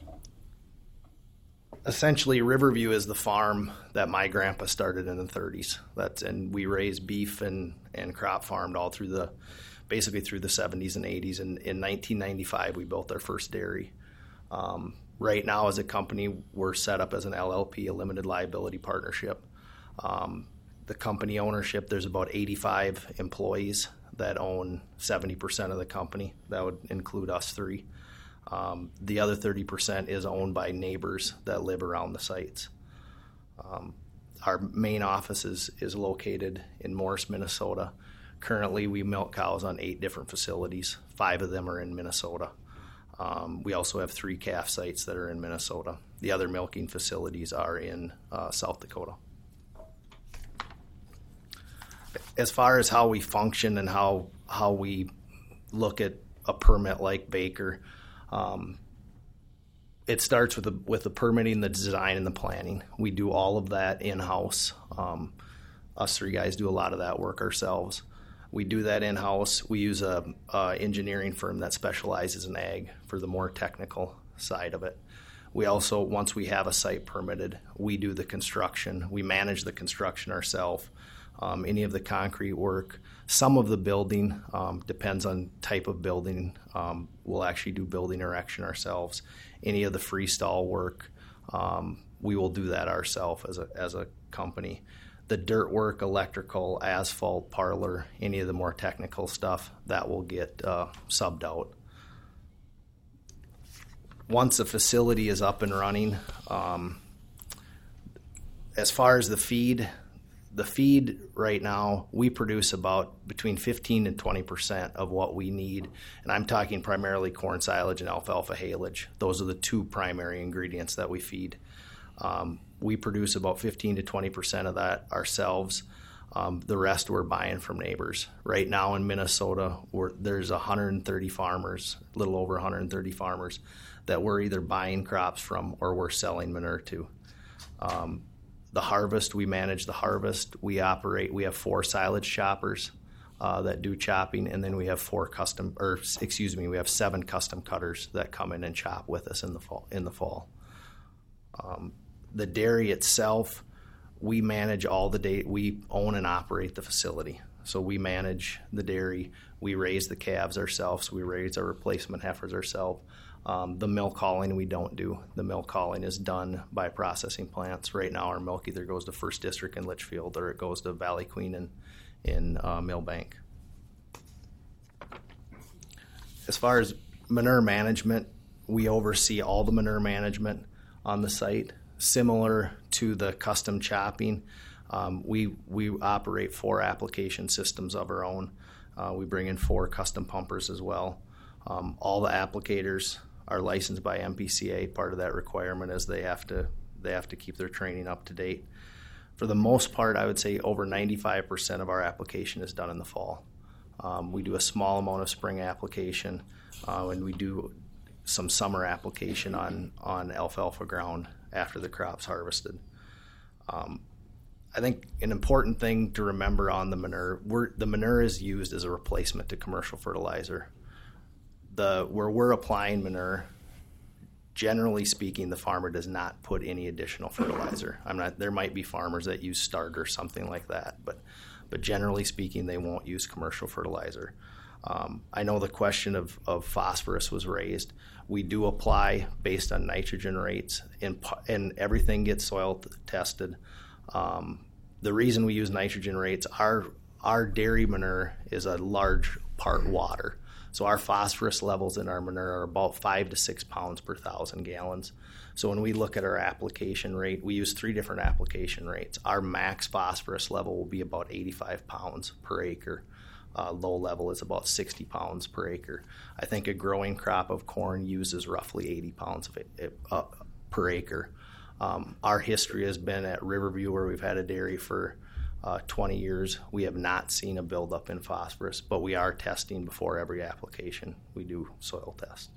Essentially, Riverview is the farm that my grandpa started in the thirties. That's and we raised beef and, and crop farmed all through the, basically through the seventies and eighties. And in nineteen ninety-five, we built our first dairy. Um, right now, as a company, we're set up as an L L P, a limited liability partnership. Um, the company ownership, there's about eighty-five employees that own seventy percent of the company. That would include us three. Um, the other thirty percent is owned by neighbors that live around the sites. Um, our main office is, is located in Morris, Minnesota. Currently, we milk cows on eight different facilities. Five of them are in Minnesota. Um, we also have three calf sites that are in Minnesota. The other milking facilities are in uh, South Dakota. As far as how we function and how how we look at a permit like Baker, Um, it starts with the with the permitting, the design, and the planning. We do all of that in-house. Um, us three guys do a lot of that work ourselves. We do that in-house. We use a, a engineering firm that specializes in ag for the more technical side of it. We also, once we have a site permitted, we do the construction. We manage the construction ourselves. Um, any of the concrete work, some of the building, um, depends on type of building. Um, we'll actually do building erection ourselves. Any of the freestall work, um, we will do that ourselves as a as a company. The dirt work, electrical, asphalt, parlor, any of the more technical stuff, that will get uh, subbed out. Once a facility is up and running, um, as far as the feed, The feed right now, we produce about between fifteen and twenty percent of what we need. And I'm talking primarily corn silage and alfalfa haylage. Those are the two primary ingredients that we feed. Um, we produce about fifteen to twenty percent of that ourselves. Um, the rest we're buying from neighbors. Right now in Minnesota, we're, there's one hundred thirty farmers, a little over one hundred thirty farmers, that we're either buying crops from or we're selling manure to. Um, the harvest, we manage the harvest. We operate, we have four silage choppers uh, that do chopping, and then we have four custom, or excuse me, we have seven custom cutters that come in and chop with us in the fall. In the fall. Um, the dairy itself, we manage all the day. We own and operate the facility. So we manage the dairy. We raise the calves ourselves. We raise our replacement heifers ourselves. Um, the milk hauling we don't do. The milk hauling is done by processing plants. Right now our milk either goes to First District in Litchfield or it goes to Valley Queen in, in uh, Millbank. As far as manure management, we oversee all the manure management on the site. Similar to the custom chopping, um, we we operate four application systems of our own. Uh, we bring in four custom pumpers as well. Um, all the applicators are licensed by M P C A. Part of that requirement is they have to they have to keep their training up to date. For the most part, I would say over ninety-five percent of our application is done in the fall. Um, we do a small amount of spring application, uh, and we do some summer application on on alfalfa ground after the crop's harvested. Um, I think an important thing to remember on the manure, we're, the manure is used as a replacement to commercial fertilizer. The where we're applying manure, generally speaking, the farmer does not put any additional fertilizer. I'm not. There might be farmers that use Start or something like that, but but generally speaking, they won't use commercial fertilizer. Um, I know the question of, of phosphorus was raised. We do apply based on nitrogen rates, and, and everything gets soil t- tested. Um, the reason we use nitrogen rates, our our dairy manure is a large part water. So our phosphorus levels in our manure are about five to six pounds per thousand gallons. So when we look at our application rate, we use three different application rates. Our max phosphorus level will be about eighty-five pounds per acre. Uh, low level is about sixty pounds per acre. I think a growing crop of corn uses roughly eighty pounds of it, uh, per acre. Um, our history has been at Riverview, where we've had a dairy for uh, twenty years. We have not seen a buildup in phosphorus, but we are testing before every application. We do soil tests.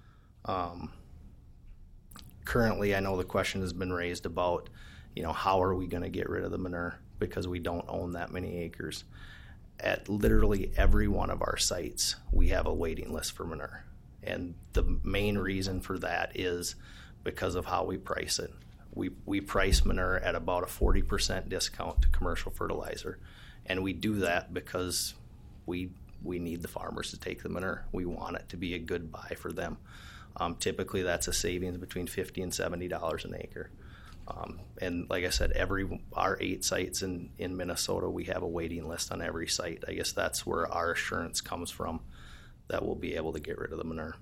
Um, currently, I know the question has been raised about, you know, how are we going to get rid of the manure because we don't own that many acres. At literally every one of our sites, we have a waiting list for manure. And the main reason for that is because of how we price it. We we price manure at about a forty percent discount to commercial fertilizer. And we do that because we we need the farmers to take the manure. We want it to be a good buy for them. Um, typically, that's a savings between fifty dollars and seventy dollars an acre. Um, and like I said, every our eight sites in, in Minnesota, we have a waiting list on every site. I guess that's where our assurance comes from that we'll be able to get rid of the manure.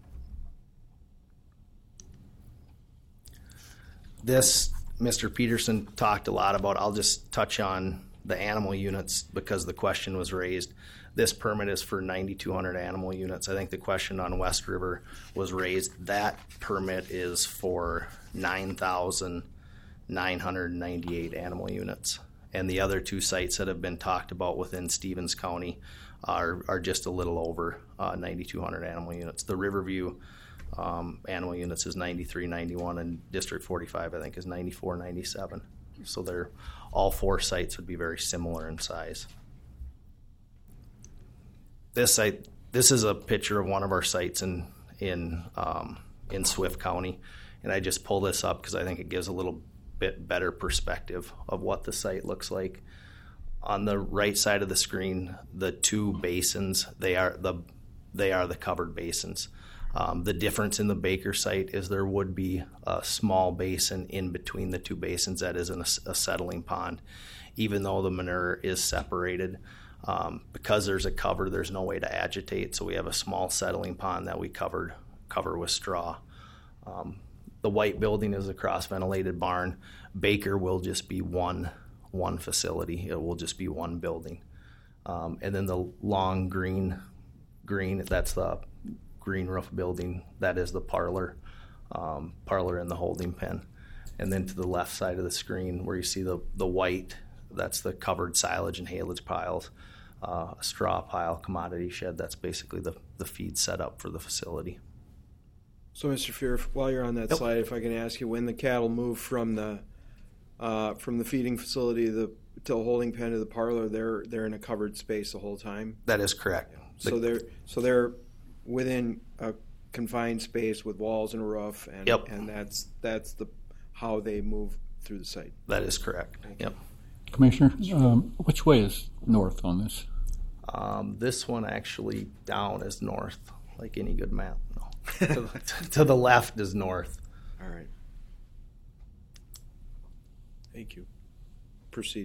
This, Mister Peterson talked a lot about. I'll just touch on the animal units because the question was raised. This permit is for ninety-two hundred animal units. I think the question on West River was raised. That permit is for nine thousand nine hundred ninety-eight animal units. And the other two sites that have been talked about within Stevens County are, are just a little over uh, ninety-two hundred animal units. The Riverview um, animal units is ninety-three ninety-one, and District forty-five, I think, is ninety-four ninety-seven. So they're, all four sites would be very similar in size. This site, this is a picture of one of our sites in in um, in Swift County, and I just pull this up because I think it gives a little bit better perspective of what the site looks like. On the right side of the screen, the two basins, they are the they are the covered basins. Um, the difference in the Baker site is there would be a small basin in between the two basins that isn't a, a settling pond, even though the manure is separated. Um, because there's a cover, there's no way to agitate, so we have a small settling pond that we covered cover with straw. Um, the white building is a cross-ventilated barn. Baker will just be one one facility. It will just be one building. Um, and then the long green, green, that's the green roof building. That is the parlor, um, parlor and the holding pen. And then to the left side of the screen where you see the, the white, that's the covered silage and haylage piles. Uh, a straw pile, commodity shed, that's basically the, the feed setup for the facility. So, Mister Fear, while you're on that Yep. slide, if I can ask you, when the cattle move from the uh, from the feeding facility to the to the holding pen to the parlor, they're they're in a covered space the whole time. That is correct. So The- they're so they're within a confined space with walls and a roof, and Yep. and that's that's the how they move through the site. that is correct. Yep. Commissioner, um, which way is north on this? Um, this one actually down is north, like any good map. No. to, the, to the left is north. All right. Thank you. Proceed.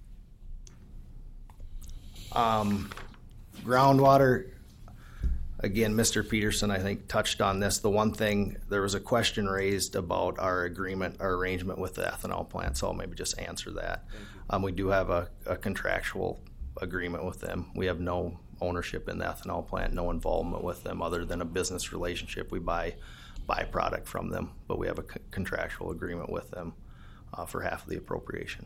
Um, groundwater, again, Mister Peterson, I think, touched on this. The one thing, there was a question raised about our agreement, our arrangement with the ethanol plant, so I'll maybe just answer that. Um, we do have a, a contractual agreement with them. We have no ownership in the ethanol plant, no involvement with them other than a business relationship. We buy byproduct from them, but we have a c- contractual agreement with them uh, for half of the appropriation.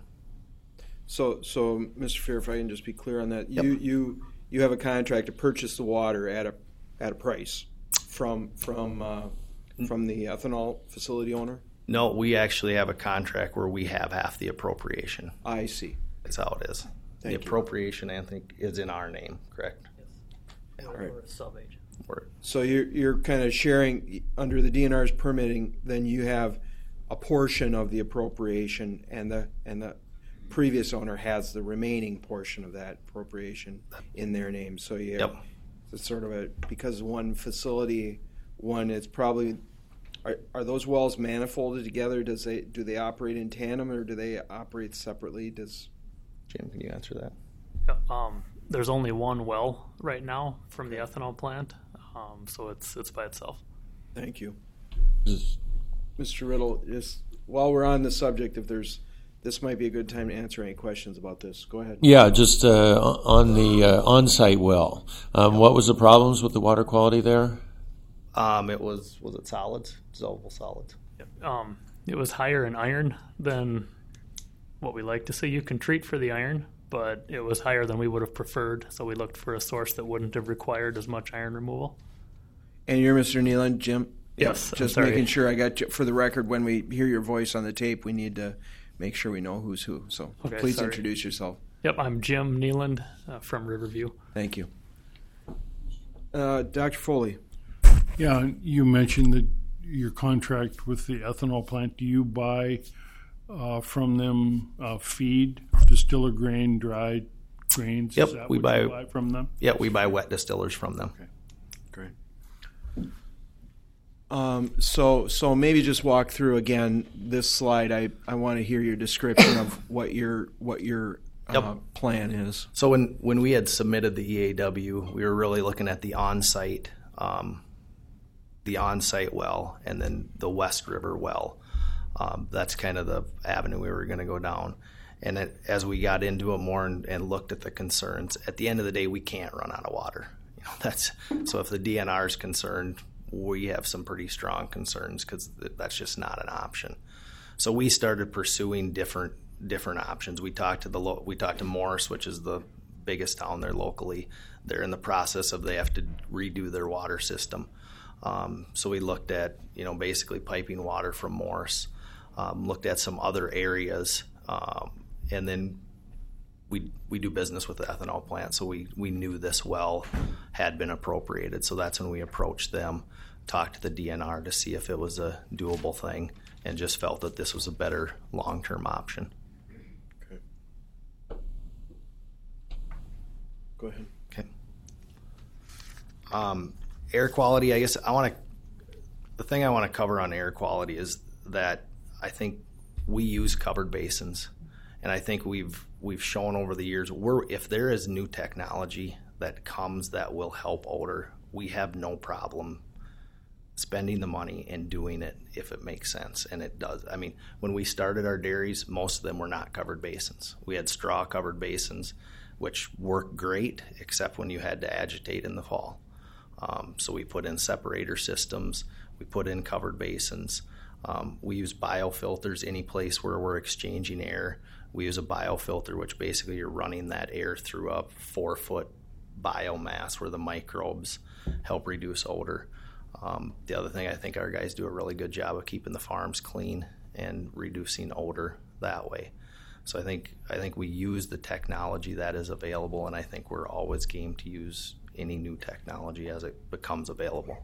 So, so Mister Fear, if I can just be clear on that, Yep. you you you have a contract to purchase the water at a at a price from from uh, from the ethanol facility owner. No, we actually have a contract where we have half the appropriation. I see. That's how it is. Thank the you. appropriation, I think, is in our name, correct? Yes. Right. We're a sub-agent. We're- So you're you're kind of sharing under the D N R's permitting. Then you have a portion of the appropriation, and the and the previous owner has the remaining portion of that appropriation in their name. So you have, Yep. it's sort of a because one facility, one it's probably. Are, are those wells manifolded together? Does they do they operate in tandem or do they operate separately? Does Jim, can you answer that? Yeah, um, there's only one well right now from the ethanol plant, um, so it's it's by itself. Thank you. Is- Mister Riddle, just while we're on the subject, if there's, this might be a good time to answer any questions about this. Go ahead. Yeah, just uh, on the uh, on-site well, um, what was the problems with the water quality there? Um, it was, was it solids? Dissolvable solids? Yep. Um, it was higher in iron than what we like to see. You can treat for the iron, but it was higher than we would have preferred, so we looked for a source that wouldn't have required as much iron removal. And you're Mister Nealon, Jim? Yes, I'm Just sorry. making sure I got you, for the record, when we hear your voice on the tape, we need to make sure we know who's who. So Okay, please sorry. introduce yourself. Yep, I'm Jim Nealand uh, from Riverview. Thank you. Uh, Doctor Foley. Yeah, you mentioned that your contract with the ethanol plant. Do you buy uh, from them uh, feed, distiller grain, dried grains? Yep, Is that we what buy- you buy from them? Yeah, we buy wet distillers from them. Great. Um, so, so maybe just walk through again this slide. I, I want to hear your description of what your what your uh, Yep. plan is. So when, when we had submitted the E A W, we were really looking at the on-site, um, the on-site well, and then the West River well. Um, that's kind of the avenue we were going to go down. And it, as we got into it more and, and looked at the concerns, at the end of the day, we can't run out of water. You know, that's so if the D N R is concerned, we have some pretty strong concerns because that's just not an option. So we started pursuing different different options. We talked to the lo- we talked to Morris, which is the biggest town there locally. They're in the process of they have to redo their water system. Um, so we looked at you know basically piping water from Morris. Um, looked at some other areas, um, and then we we do business with the ethanol plant. So we we knew this well had been appropriated. So that's when we approached them, talked to the D N R to see if it was a doable thing, and just felt that this was a better long-term option. Okay. Go ahead. Okay. Um, air quality, I guess I want to, the thing I want to cover on air quality is that I think we use covered basins, and I think we've we've shown over the years we're if there is new technology that comes that will help odor, we have no problem spending the money and doing it if it makes sense, and it does. I mean, when we started our dairies, most of them were not covered basins. We had straw covered basins, which worked great, except when you had to agitate in the fall. Um, so we put in separator systems, we put in covered basins. Um, we use biofilters any place where we're exchanging air. We use a biofilter, which basically you're running that air through a four-foot biomass where the microbes help reduce odor. Um, the other thing, I think our guys do a really good job of keeping the farms clean and reducing odor that way. So I think I think we use the technology that is available, and I think we're always game to use any new technology as it becomes available.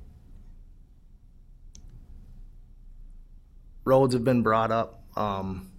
Roads have been brought up. Um,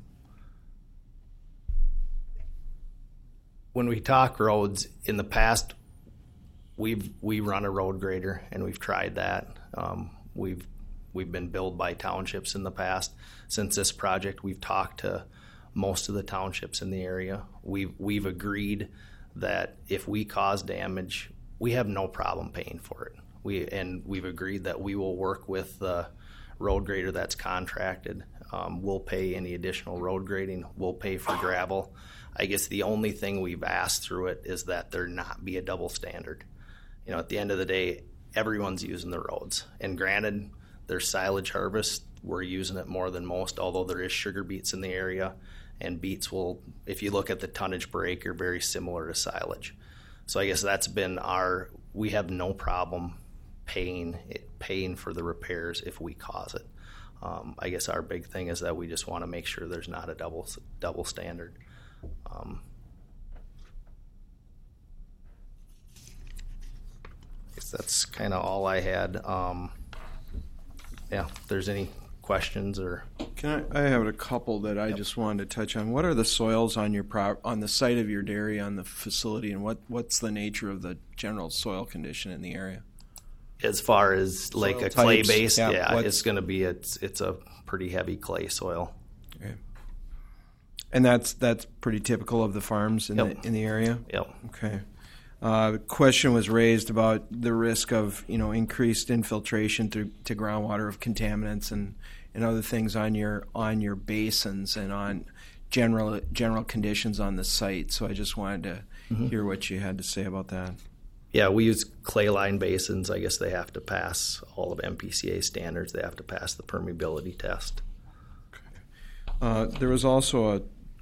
when we talk roads, in the past, we've we run a road grader, and we've tried that. Um, we've we've been billed by townships in the past. Since this project, we've talked to most of the townships in the area. We've we've agreed that if we cause damage, we have no problem paying for it. We and we've agreed that we will work with the road grader that's contracted. Um, we'll pay any additional road grading. We'll pay for gravel. I guess the only thing we've asked through it is that there not be a double standard. You know, at the end of the day, everyone's using the roads. And granted, there's silage harvest. We're using it more than most, although there is sugar beets in the area. And beets will, if you look at the tonnage per acre, very similar to silage. So I guess that's been our, we have no problem paying it, paying for the repairs if we cause it. Um, I guess our big thing is that we just want to make sure there's not a double double standard. Um, I guess that's kind of all I had. Um, yeah, if there's any questions or can I, I have a couple that I yep. just wanted to touch on. What are the soils on your prop, on the site of your dairy, on the facility, and what, what's the nature of the general soil condition in the area? As far as soil like a types, clay base, yeah, yeah it's going to be it's it's a pretty heavy clay soil. Okay. And that's that's pretty typical of the farms in yep. the in the area. Yep. Okay. Uh, the question was raised about the risk of you know increased infiltration through to groundwater of contaminants and, and other things on your on your basins and on general general conditions on the site. So I just wanted to mm-hmm. hear what you had to say about that. Yeah, we use clay line basins. I guess they have to pass all of M P C A standards. They have to pass the permeability test. Okay. Uh, there was also a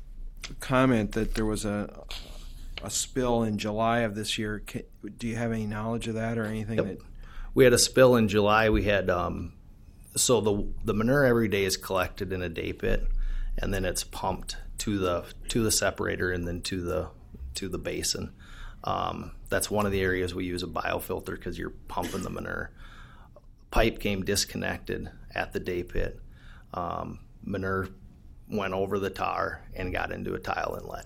comment that there was a a spill in July of this year. Can, do you have any knowledge of that or anything? Yep. That we had a spill in July. We had um, so the the manure every day is collected in a day pit, and then it's pumped to the to the separator and then to the to the basin. Um, that's one of the areas we use a biofilter because you're pumping the manure. Pipe came disconnected at the day pit. Um, manure went over the tar and got into a tile inlet.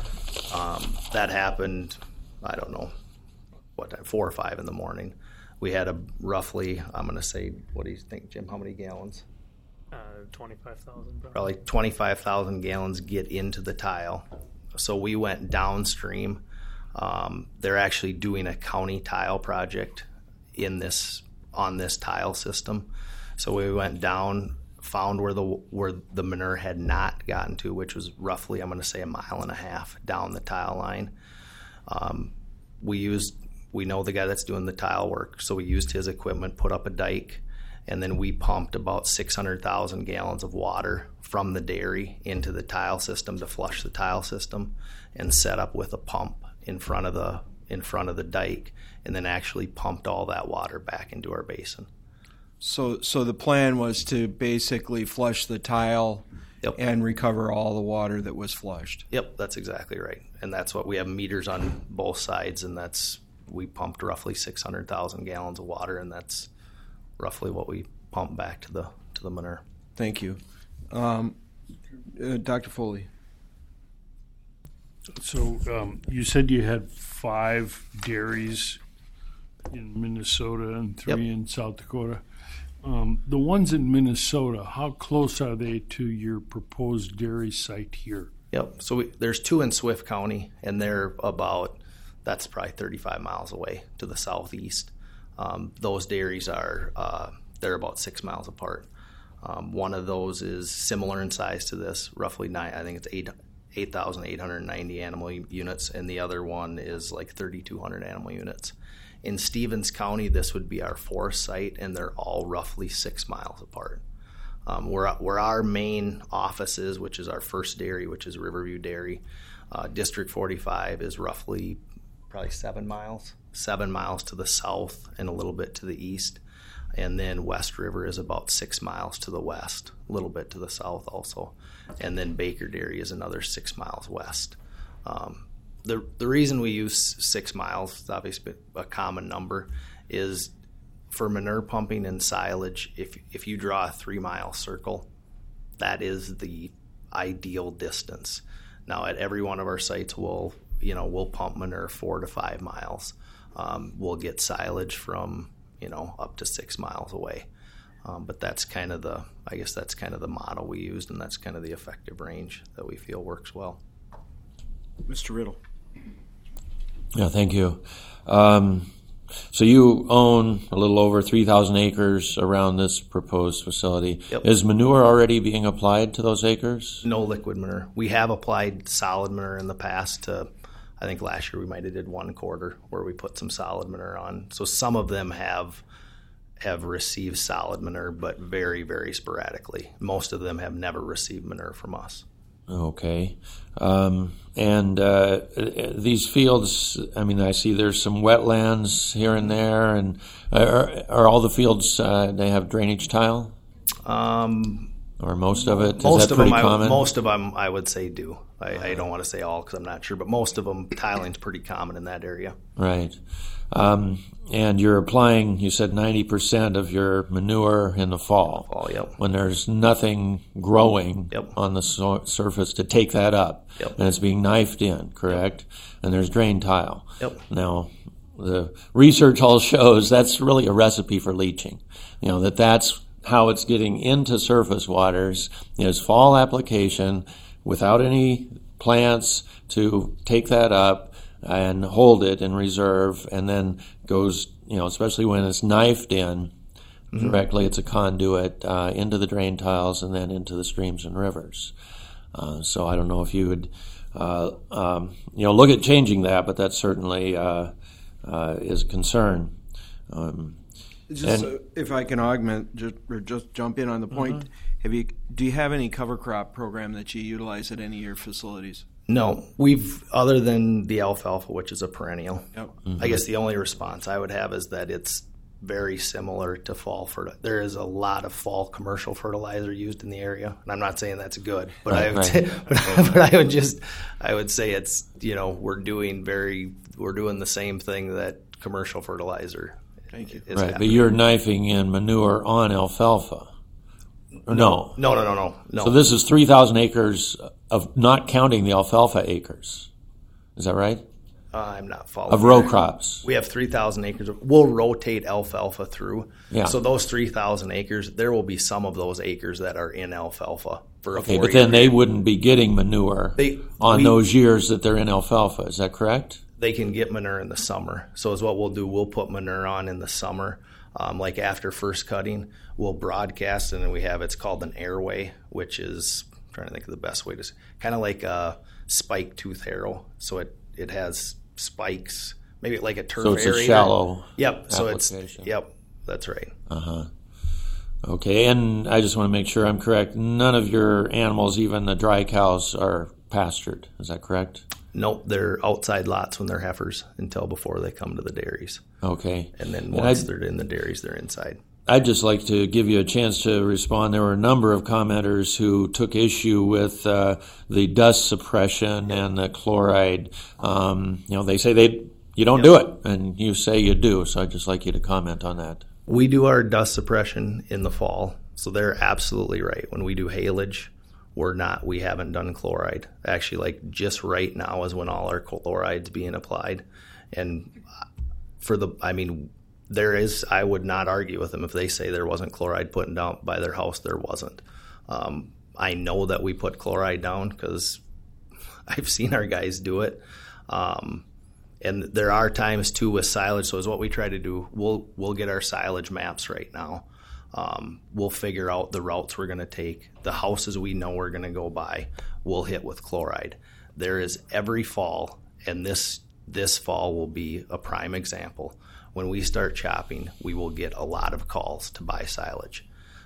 Um, that happened, I don't know, what time, four or five in the morning. We had a roughly, I'm going to say, what do you think, Jim, how many gallons? Uh, twenty-five thousand. Probably. Probably twenty-five thousand gallons get into the tile. So we went downstream. Um, they're actually doing a county tile project in this on this tile system. So we went down, found where the where the manure had not gotten to, which was roughly, I'm going to say, a mile and a half down the tile line. Um, we used we know the guy that's doing the tile work, so we used his equipment, put up a dike, and then we pumped about six hundred thousand gallons of water from the dairy into the tile system to flush the tile system, and set up with a pump in front of the in front of the dike, and then actually pumped all that water back into our basin. So, so the plan was to basically flush the tile yep. and recover all the water that was flushed. Yep, that's exactly right, and that's what we have meters on both sides, and that's we pumped roughly six hundred thousand gallons of water, and that's roughly what we pumped back to the to the manure. Thank you, um, uh, Doctor Foley. So um, you said you had five dairies in Minnesota and three yep. in South Dakota. Um, the ones in Minnesota, how close are they to your proposed dairy site here? Yep. So we, there's two in Swift County, and they're about, that's probably thirty-five miles away to the southeast. Um, those dairies are, uh, they're about six miles apart. Um, one of those is similar in size to this, roughly nine, I think it's eight. eight thousand eight hundred ninety animal units, and the other one is like thirty-two hundred animal units. In Stevens County, this would be our fourth site, and they're all roughly six miles apart. Um, where, where our main office is, which is our first dairy, which is Riverview Dairy, uh, District forty-five is roughly probably seven miles, seven miles to the south and a little bit to the east. And then West River is about six miles to the west, a little bit to the south also. And then Baker Dairy is another six miles west. Um, the, the reason we use six miles, it's obviously a common number, is for manure pumping and silage, if if you draw a three-mile circle, that is the ideal distance. Now, at every one of our sites, we'll you know we'll pump manure four to five miles. Um, we'll get silage from you know up to six miles away. Um, but that's kind of the I guess that's kind of the model we used, and that's kind of the effective range that we feel works well. Mister Riddle. Yeah, thank you. Um, So you own a little over three thousand acres around this proposed facility. Yep. Is manure already being applied to those acres? No liquid manure. We have applied solid manure in the past. To, I think last year we might have did one quarter where we put some solid manure on. So some of them have have received solid manure, but very, very sporadically. Most of them have never received manure from us. Okay. Um, and uh, these fields, I mean, I see there's some wetlands here and there, and are, are all the fields, uh, they have drainage tile? Um, or most of it? Is most that of pretty them, common? I, most of them, I would say do. I, I don't want to say all because I'm not sure, but most of them, tiling's pretty common in that area. Right. Um, and you're applying, you said ninety percent of your manure in the fall. Fall, yep. When there's nothing growing yep. on the so- surface to take that up. Yep. And it's being knifed in, correct? Yep. And there's drain tile. Yep. Now, the research all shows that's really a recipe for leaching. You know, that that's how it's getting into surface waters is fall application without any plants to take that up and hold it in reserve, and then goes, you know, especially when it's knifed in mm-hmm. directly, it's a conduit uh, into the drain tiles and then into the streams and rivers. Uh, so I don't know if you would, uh, um, you know, look at changing that, but that certainly uh, uh, is a concern. Um, just and, uh, if I can augment, just, or just jump in on the point, mm-hmm. have you? Do you have any cover crop program that you utilize at any of your facilities? No, we've, other than the alfalfa, which is a perennial, yep. mm-hmm. I guess the only response I would have is that it's very similar to fall fertilizer. There is a lot of fall commercial fertilizer used in the area, and I'm not saying that's good, but, right, I, would right. say, but, but I would just, I would say it's, you know, we're doing very, we're doing the same thing that commercial fertilizer Thank you. is right, happening. But you're knifing in manure on alfalfa. Or no. No, no, no, no, no. So this is three thousand acres of not counting the alfalfa acres. Is that right? Uh, I'm not following. Of row that. crops. We have three thousand acres. We'll rotate alfalfa through. Yeah. So those three thousand acres, there will be some of those acres that are in alfalfa for a Okay, four-year but then they period. wouldn't be getting manure They- on we- those years that they're in alfalfa. Is that correct? They can get manure in the summer. So is what we'll do. We'll put manure on in the summer. Um, like after first cutting, we'll broadcast, and then we have, it's called an airway, which is, I'm trying to think of the best way to, kind of like a spike tooth harrow. So it, it has spikes, maybe like a turf So it's aerator. a shallow Yep. So application. it's, yep, that's right. Uh-huh. Okay, and I just want to make sure I'm correct. None of your animals, even the dry cows, are pastured. Is that correct? Nope, they're outside lots when they're heifers until before they come to the dairies. Okay. And then And once I'd- they're in the dairies, they're inside. I'd just like to give you a chance to respond. There were a number of commenters who took issue with uh, the dust suppression and the chloride. Um, you know, they say they you don't Yep. do it, and you say you do. So I'd just like you to comment on that. We do our dust suppression in the fall, so they're absolutely right. When we do haylage, we're not, we haven't done chloride. Actually, like just right now is when all our chloride's being applied. And for the, I mean, there is, I would not argue with them if they say there wasn't chloride put down by their house, there wasn't. Um, I know that we put chloride down because I've seen our guys do it. Um, and there are times too with silage, so is what we try to do. We'll we'll get our silage maps right now. Um, we'll figure out the routes we're going to take. The houses we know we're going to go by, we'll hit with chloride. There is every fall, and this this fall will be a prime example. When we start chopping, we will get a lot of calls to buy silage.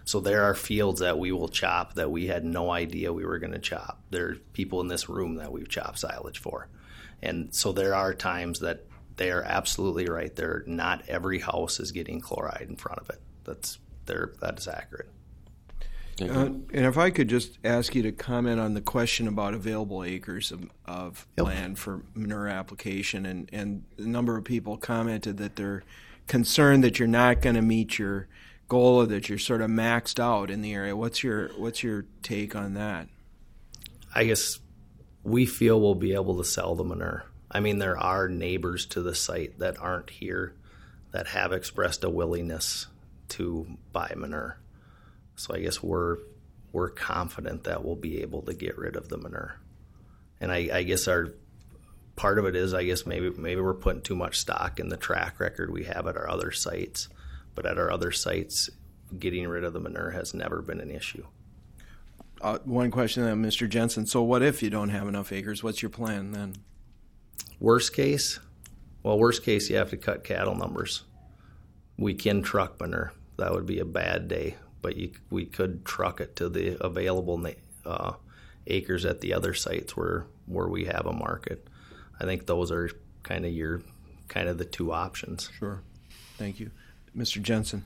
So there are fields that we will chop that we had no idea we were going to chop. There are people in this room that we've chopped silage for. And so there are times that they are absolutely right. There, not every house is getting chloride in front of it. That's there. That is accurate. Uh, and if I could just ask you to comment on the question about available acres of, of Yep. land for manure application, and, and a number of people commented that they're concerned that you're not going to meet your goal, or that you're sort of maxed out in the area. What's your what's your take on that? I guess we feel we'll be able to sell the manure. I mean, there are neighbors to the site that aren't here that have expressed a willingness to buy manure. So I guess we're we're confident that we'll be able to get rid of the manure. And I, I guess our part of it is, I guess maybe maybe we're putting too much stock in the track record we have at our other sites. But at our other sites, getting rid of the manure has never been an issue. Uh, one question then, Mister Jensen. So what if you don't have enough acres? What's your plan then? Worst case? Well, worst case, you have to cut cattle numbers. We can truck manure. That would be a bad day. But you, we could truck it to the available uh, acres at the other sites where, where we have a market. I think those are kind of your kind of the two options. Sure. Thank you. Mister Jensen.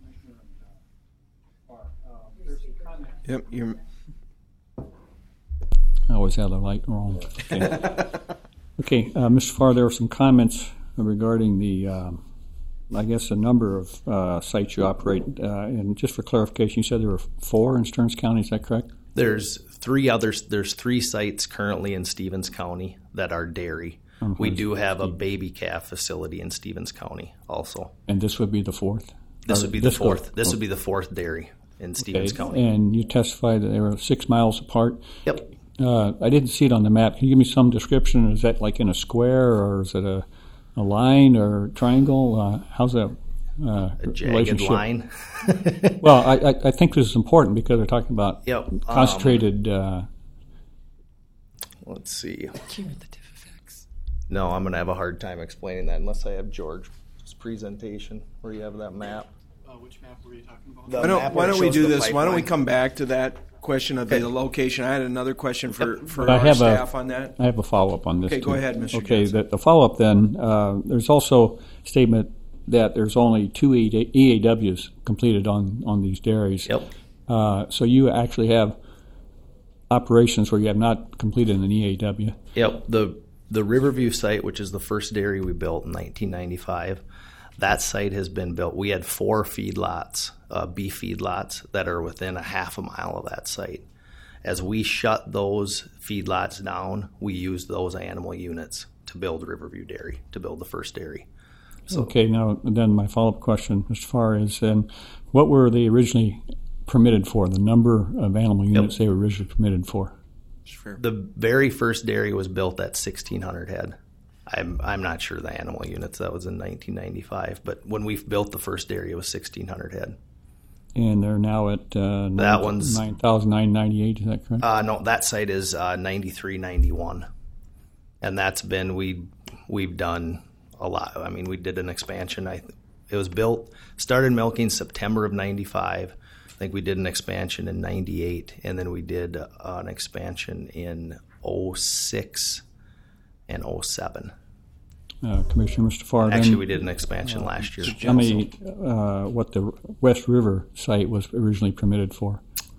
Yep, you're... I always have the light wrong. Okay, okay uh, Mister Farr, there were some comments regarding the, um, I guess, the number of uh, sites you operate. Uh, and just for clarification, you said there were four in Stearns County. Is that correct? There's three others. There's three sites currently in Stevens County that are dairy. Um, we do have a baby calf facility in Stevens County also. And this would be the fourth? This or would be the this fourth. Would, this oh. would be the fourth dairy in Stevens okay. County. And you testified that they were six miles apart? Yep. Uh, I didn't see it on the map. Can you give me some description? Is that like in a square, or is it a, a line or triangle? Uh, how's that uh, a jagged relationship? line? Well, I, I, I think this is important because they're talking about yep. concentrated... Um, uh, let's see. No, I'm going to have a hard time explaining that unless I have George's presentation where you have that map. Uh, which map were you talking about? The why don't, why don't we do this? pipeline. Why don't we come back to that question of okay. the location? I had another question for, But for I our have staff a, on that. I have a follow-up on this. Okay, too. go ahead, Mister Okay, Jensen. the, the follow-up then, uh, there's also a statement that there's only two E A Ws completed on, on these dairies. Yep. Uh, so you actually have operations where you have not completed an E A W. Yep. The the Riverview site, which is the first dairy we built in nineteen ninety-five, that site has been built. We had four feedlots, uh, beef feedlots, that are within a half a mile of that site. As we shut those feedlots down, we used those animal units to build Riverview Dairy, to build the first dairy. So, okay, now then my follow-up question, Mister Farr, is then what were they originally permitted for, the number of animal units yep. they were originally permitted for? Sure. The very first dairy was built at sixteen hundred head. I'm I'm not sure the animal units, that was in nineteen ninety-five, but when we built the first dairy, it was sixteen hundred head. And they're now at uh, that one's nine thousand nine hundred ninety-eight, is that correct? Uh, no, that site is uh, ninety-three ninety-one. And that's been, we, we've done a lot. I mean, we did an expansion. I It was built, started milking September of ninety-five. I think we did an expansion in ninety-eight, and then we did uh, an expansion in oh six and oh seven. Uh, Commissioner Mister Farr. Actually, then, we did an expansion uh, last year. Tell me uh, what the West River site was originally permitted for.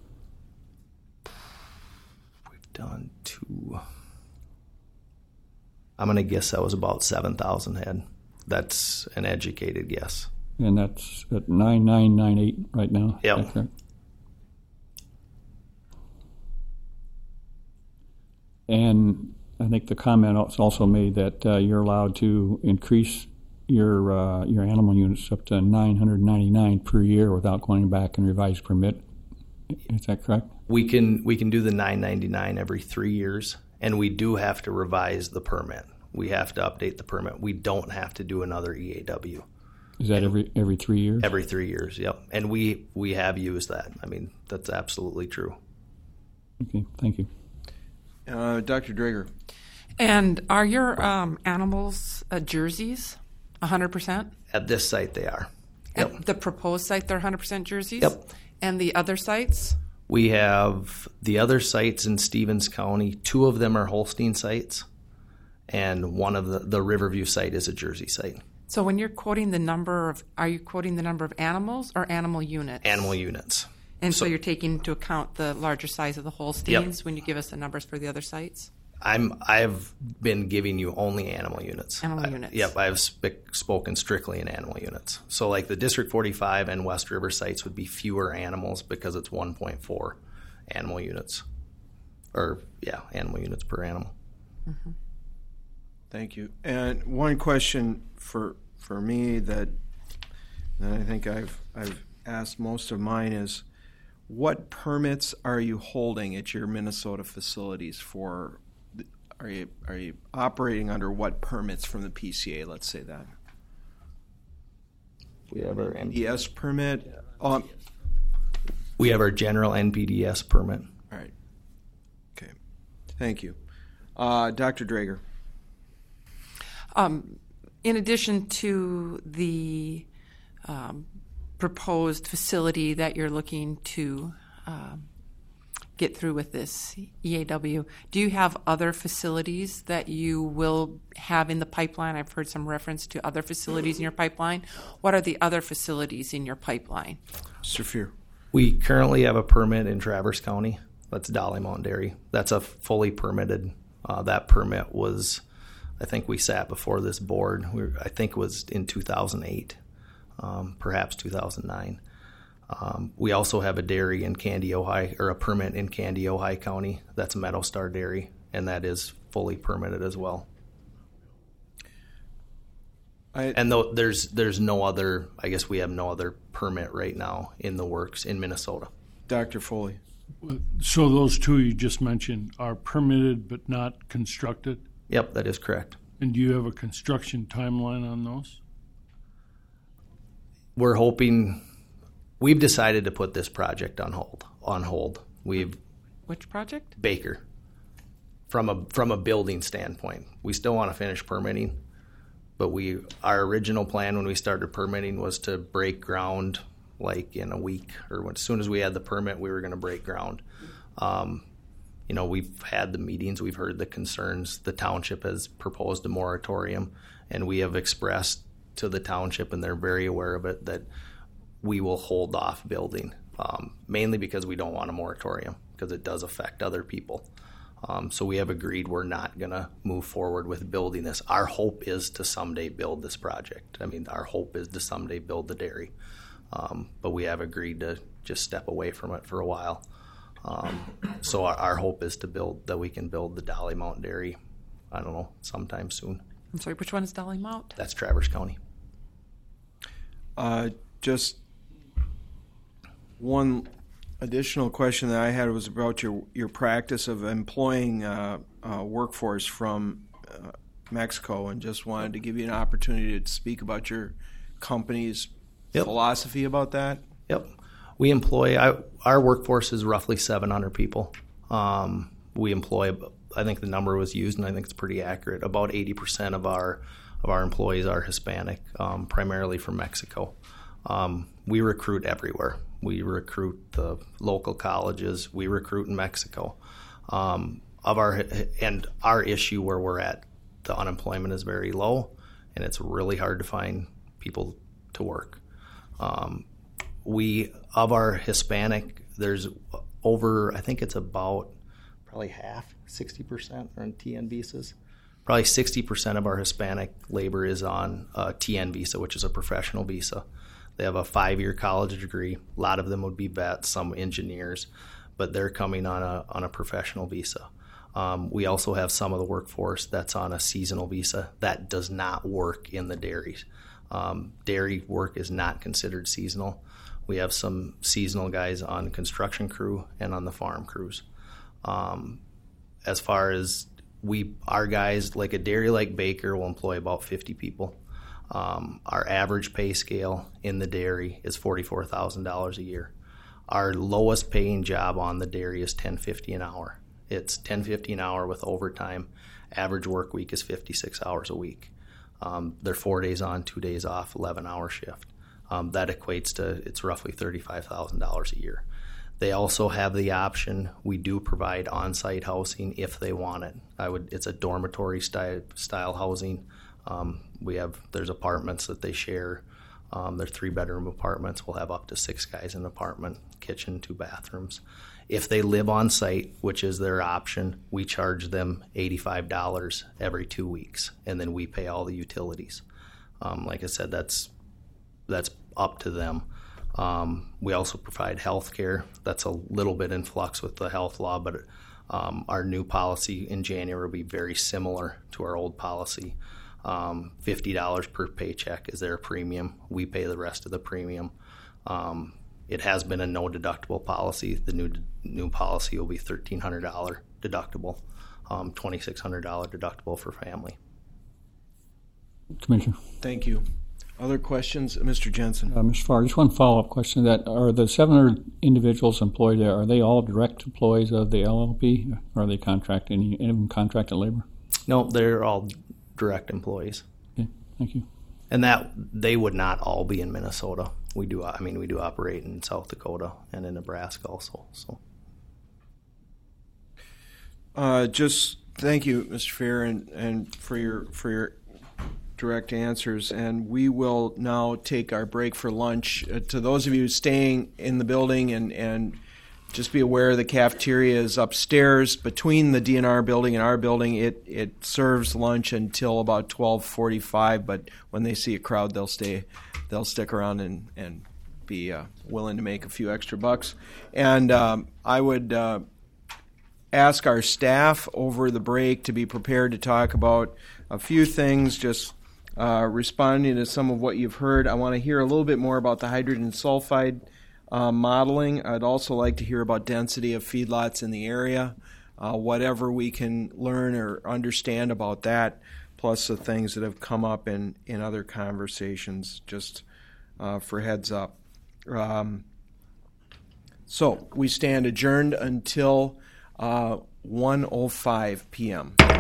We've done two. I'm going to guess that was about seven thousand head. That's an educated guess. And that's at nine nine nine eight right now? Yep. And I think the comment also made that uh, you're allowed to increase your uh, your animal units up to nine hundred ninety-nine per year without going back and revise permit. Is that correct? We can we can do the nine ninety-nine every three years, and we do have to revise the permit. We have to update the permit. We don't have to do another E A W. Is that every every three years? Every three years, yep. And we, we have used that. I mean, that's absolutely true. Okay, thank you. Uh, Doctor Drager. And are your um, animals uh, jerseys, one hundred percent? At this site, they are. Yep. At the proposed site, they're one hundred percent jerseys? Yep. And the other sites? We have the other sites in Stevens County. Two of them are Holstein sites, and one of the, the Riverview site is a Jersey site. So when you're quoting the number of, are you quoting the number of animals or animal units? Animal units. And so, So- you're taking into account the larger size of the Holsteins Yep. when you give us the numbers for the other sites? I'm I've been giving you only animal units. Animal I- units. Yep, I've sp- spoken strictly in animal units. So like the District forty-five and West River sites would be fewer animals because it's one point four animal units, or yeah, animal units per animal. Mm-hmm. Thank you. And one question for for me that, that I think I've I've asked most of mine is, what permits are you holding at your Minnesota facilities for? Are you are you operating under what permits from the P C A? Let's say that. We have our N D S permit. Um, We have our general N P D S permit. all right. Okay. Thank you, uh, Doctor Drager. Um, in addition to the um, proposed facility that you're looking to um, get through with this E A W, do you have other facilities that you will have in the pipeline? I've heard some reference to other facilities in your pipeline. What are the other facilities in your pipeline? Mister Fear. We currently have a permit in Traverse County. That's Dolly Mountain Dairy. That's a fully permitted. Uh, that permit was, I think we sat before this board. We were, I think it was in two thousand eight, um, perhaps two thousand nine. Um, we also have a dairy in Candy, Ohio, or a permit in Candy, Ohio County. That's Meadow Star Dairy, and that is fully permitted as well. I, and though there's there's no other, I guess we have no other permit right now in the works in Minnesota. Doctor Foley. So those two you just mentioned are permitted but not constructed? Yep, that is correct. And do you have a construction timeline on those? We're hoping. We've decided to put this project on hold. On hold. We've Which project? Baker. From a from a building standpoint, we still want to finish permitting, but we our original plan when we started permitting was to break ground like in a week, or when, as soon as we had the permit, we were going to break ground. Um, you know, we've had the meetings, we've heard the concerns. The township has proposed a moratorium, and we have expressed to the township, and they're very aware of it, that we will hold off building, um, mainly because we don't want a moratorium, because it does affect other people. Um, so we have agreed we're not going to move forward with building this. Our hope is to someday build this project. I mean, our hope is to someday build the dairy. Um, but we have agreed to just step away from it for a while. Um, so our, our hope is to build, that we can build the Dolly Mountain Dairy, I don't know, sometime soon. I'm sorry, which one is Dolly Mount? That's Traverse County. Uh, just one additional question that I had was about your, your practice of employing uh, uh, workforce from uh, Mexico, and just wanted to give you an opportunity to speak about your company's yep. philosophy about that. Yep. We employ, I, our workforce is roughly seven hundred people. Um, we employ, I think the number was used, and I think it's pretty accurate. About eighty percent of our of our employees are Hispanic, um, primarily from Mexico. Um, we recruit everywhere. We recruit the local colleges. We recruit in Mexico. Um, of our and our issue where we're at, the unemployment is very low, and it's really hard to find people to work. Um, we of our Hispanic, there's over, I think it's about probably half, sixty percent are on T N visas. Probably sixty percent of our Hispanic labor is on a T N visa, which is a professional visa. They have a five-year college degree. A lot of them would be vets, some engineers, but they're coming on a on a professional visa. Um, we also have some of the workforce that's on a seasonal visa that does not work in the dairies. Um, dairy work is not considered seasonal. We have some seasonal guys on construction crew and on the farm crews. Um, as far as we, our guys, like a dairy like Baker will employ about fifty people. Um, our average pay scale in the dairy is forty-four thousand dollars a year. Our lowest paying job on the dairy is ten fifty an hour. It's ten fifty an hour with overtime. Average work week is fifty-six hours a week. Um, they're four days on, two days off, eleven hour shift. Um, that equates to it's roughly thirty-five thousand dollars a year. They also have the option. We do provide on-site housing if they want it. I would. It's a dormitory style style housing. Um, we have there's apartments that they share. Um, they're three-bedroom apartments. We'll have up to six guys in an apartment, kitchen, two bathrooms. If they live on site, which is their option, we charge them eighty-five dollars every two weeks, and then we pay all the utilities. Um, like I said, that's that's up to them. Um, we also provide health care. That's a little bit in flux with the health law, but um, our new policy in January will be very similar to our old policy. Um, fifty dollars per paycheck is their premium. We pay the rest of the premium. Um, it has been a no deductible policy. The new new policy will be thirteen hundred dollars deductible, um, twenty-six hundred dollars deductible for family. Commissioner. Thank you. Other questions, Mister Jensen? Uh, Mister Farr, just one follow-up question. That are the seven hundred individuals employed there? Are they all direct employees of the L L P, or are they contract any, any of them contracted labor? No, they're all direct employees. Okay, thank you. And that they would not all be in Minnesota. We do. I mean, we do operate in South Dakota and in Nebraska also. So, uh, just thank you, Mister Fair, and, and for your for your. direct answers, and we will now take our break for lunch. Uh, to those of you staying in the building, and, and just be aware the cafeteria is upstairs between the D N R building and our building. It it serves lunch until about twelve forty-five, but when they see a crowd, they'll stay, they'll stick around and, and be uh, willing to make a few extra bucks. And um, I would uh, ask our staff over the break to be prepared to talk about a few things, just Uh, responding to some of what you've heard. I want to hear a little bit more about the hydrogen sulfide uh, modeling. I'd also like to hear about density of feedlots in the area, uh, whatever we can learn or understand about that, plus the things that have come up in, in other conversations, just uh, for heads up. Um, so we stand adjourned until uh, one oh five p.m.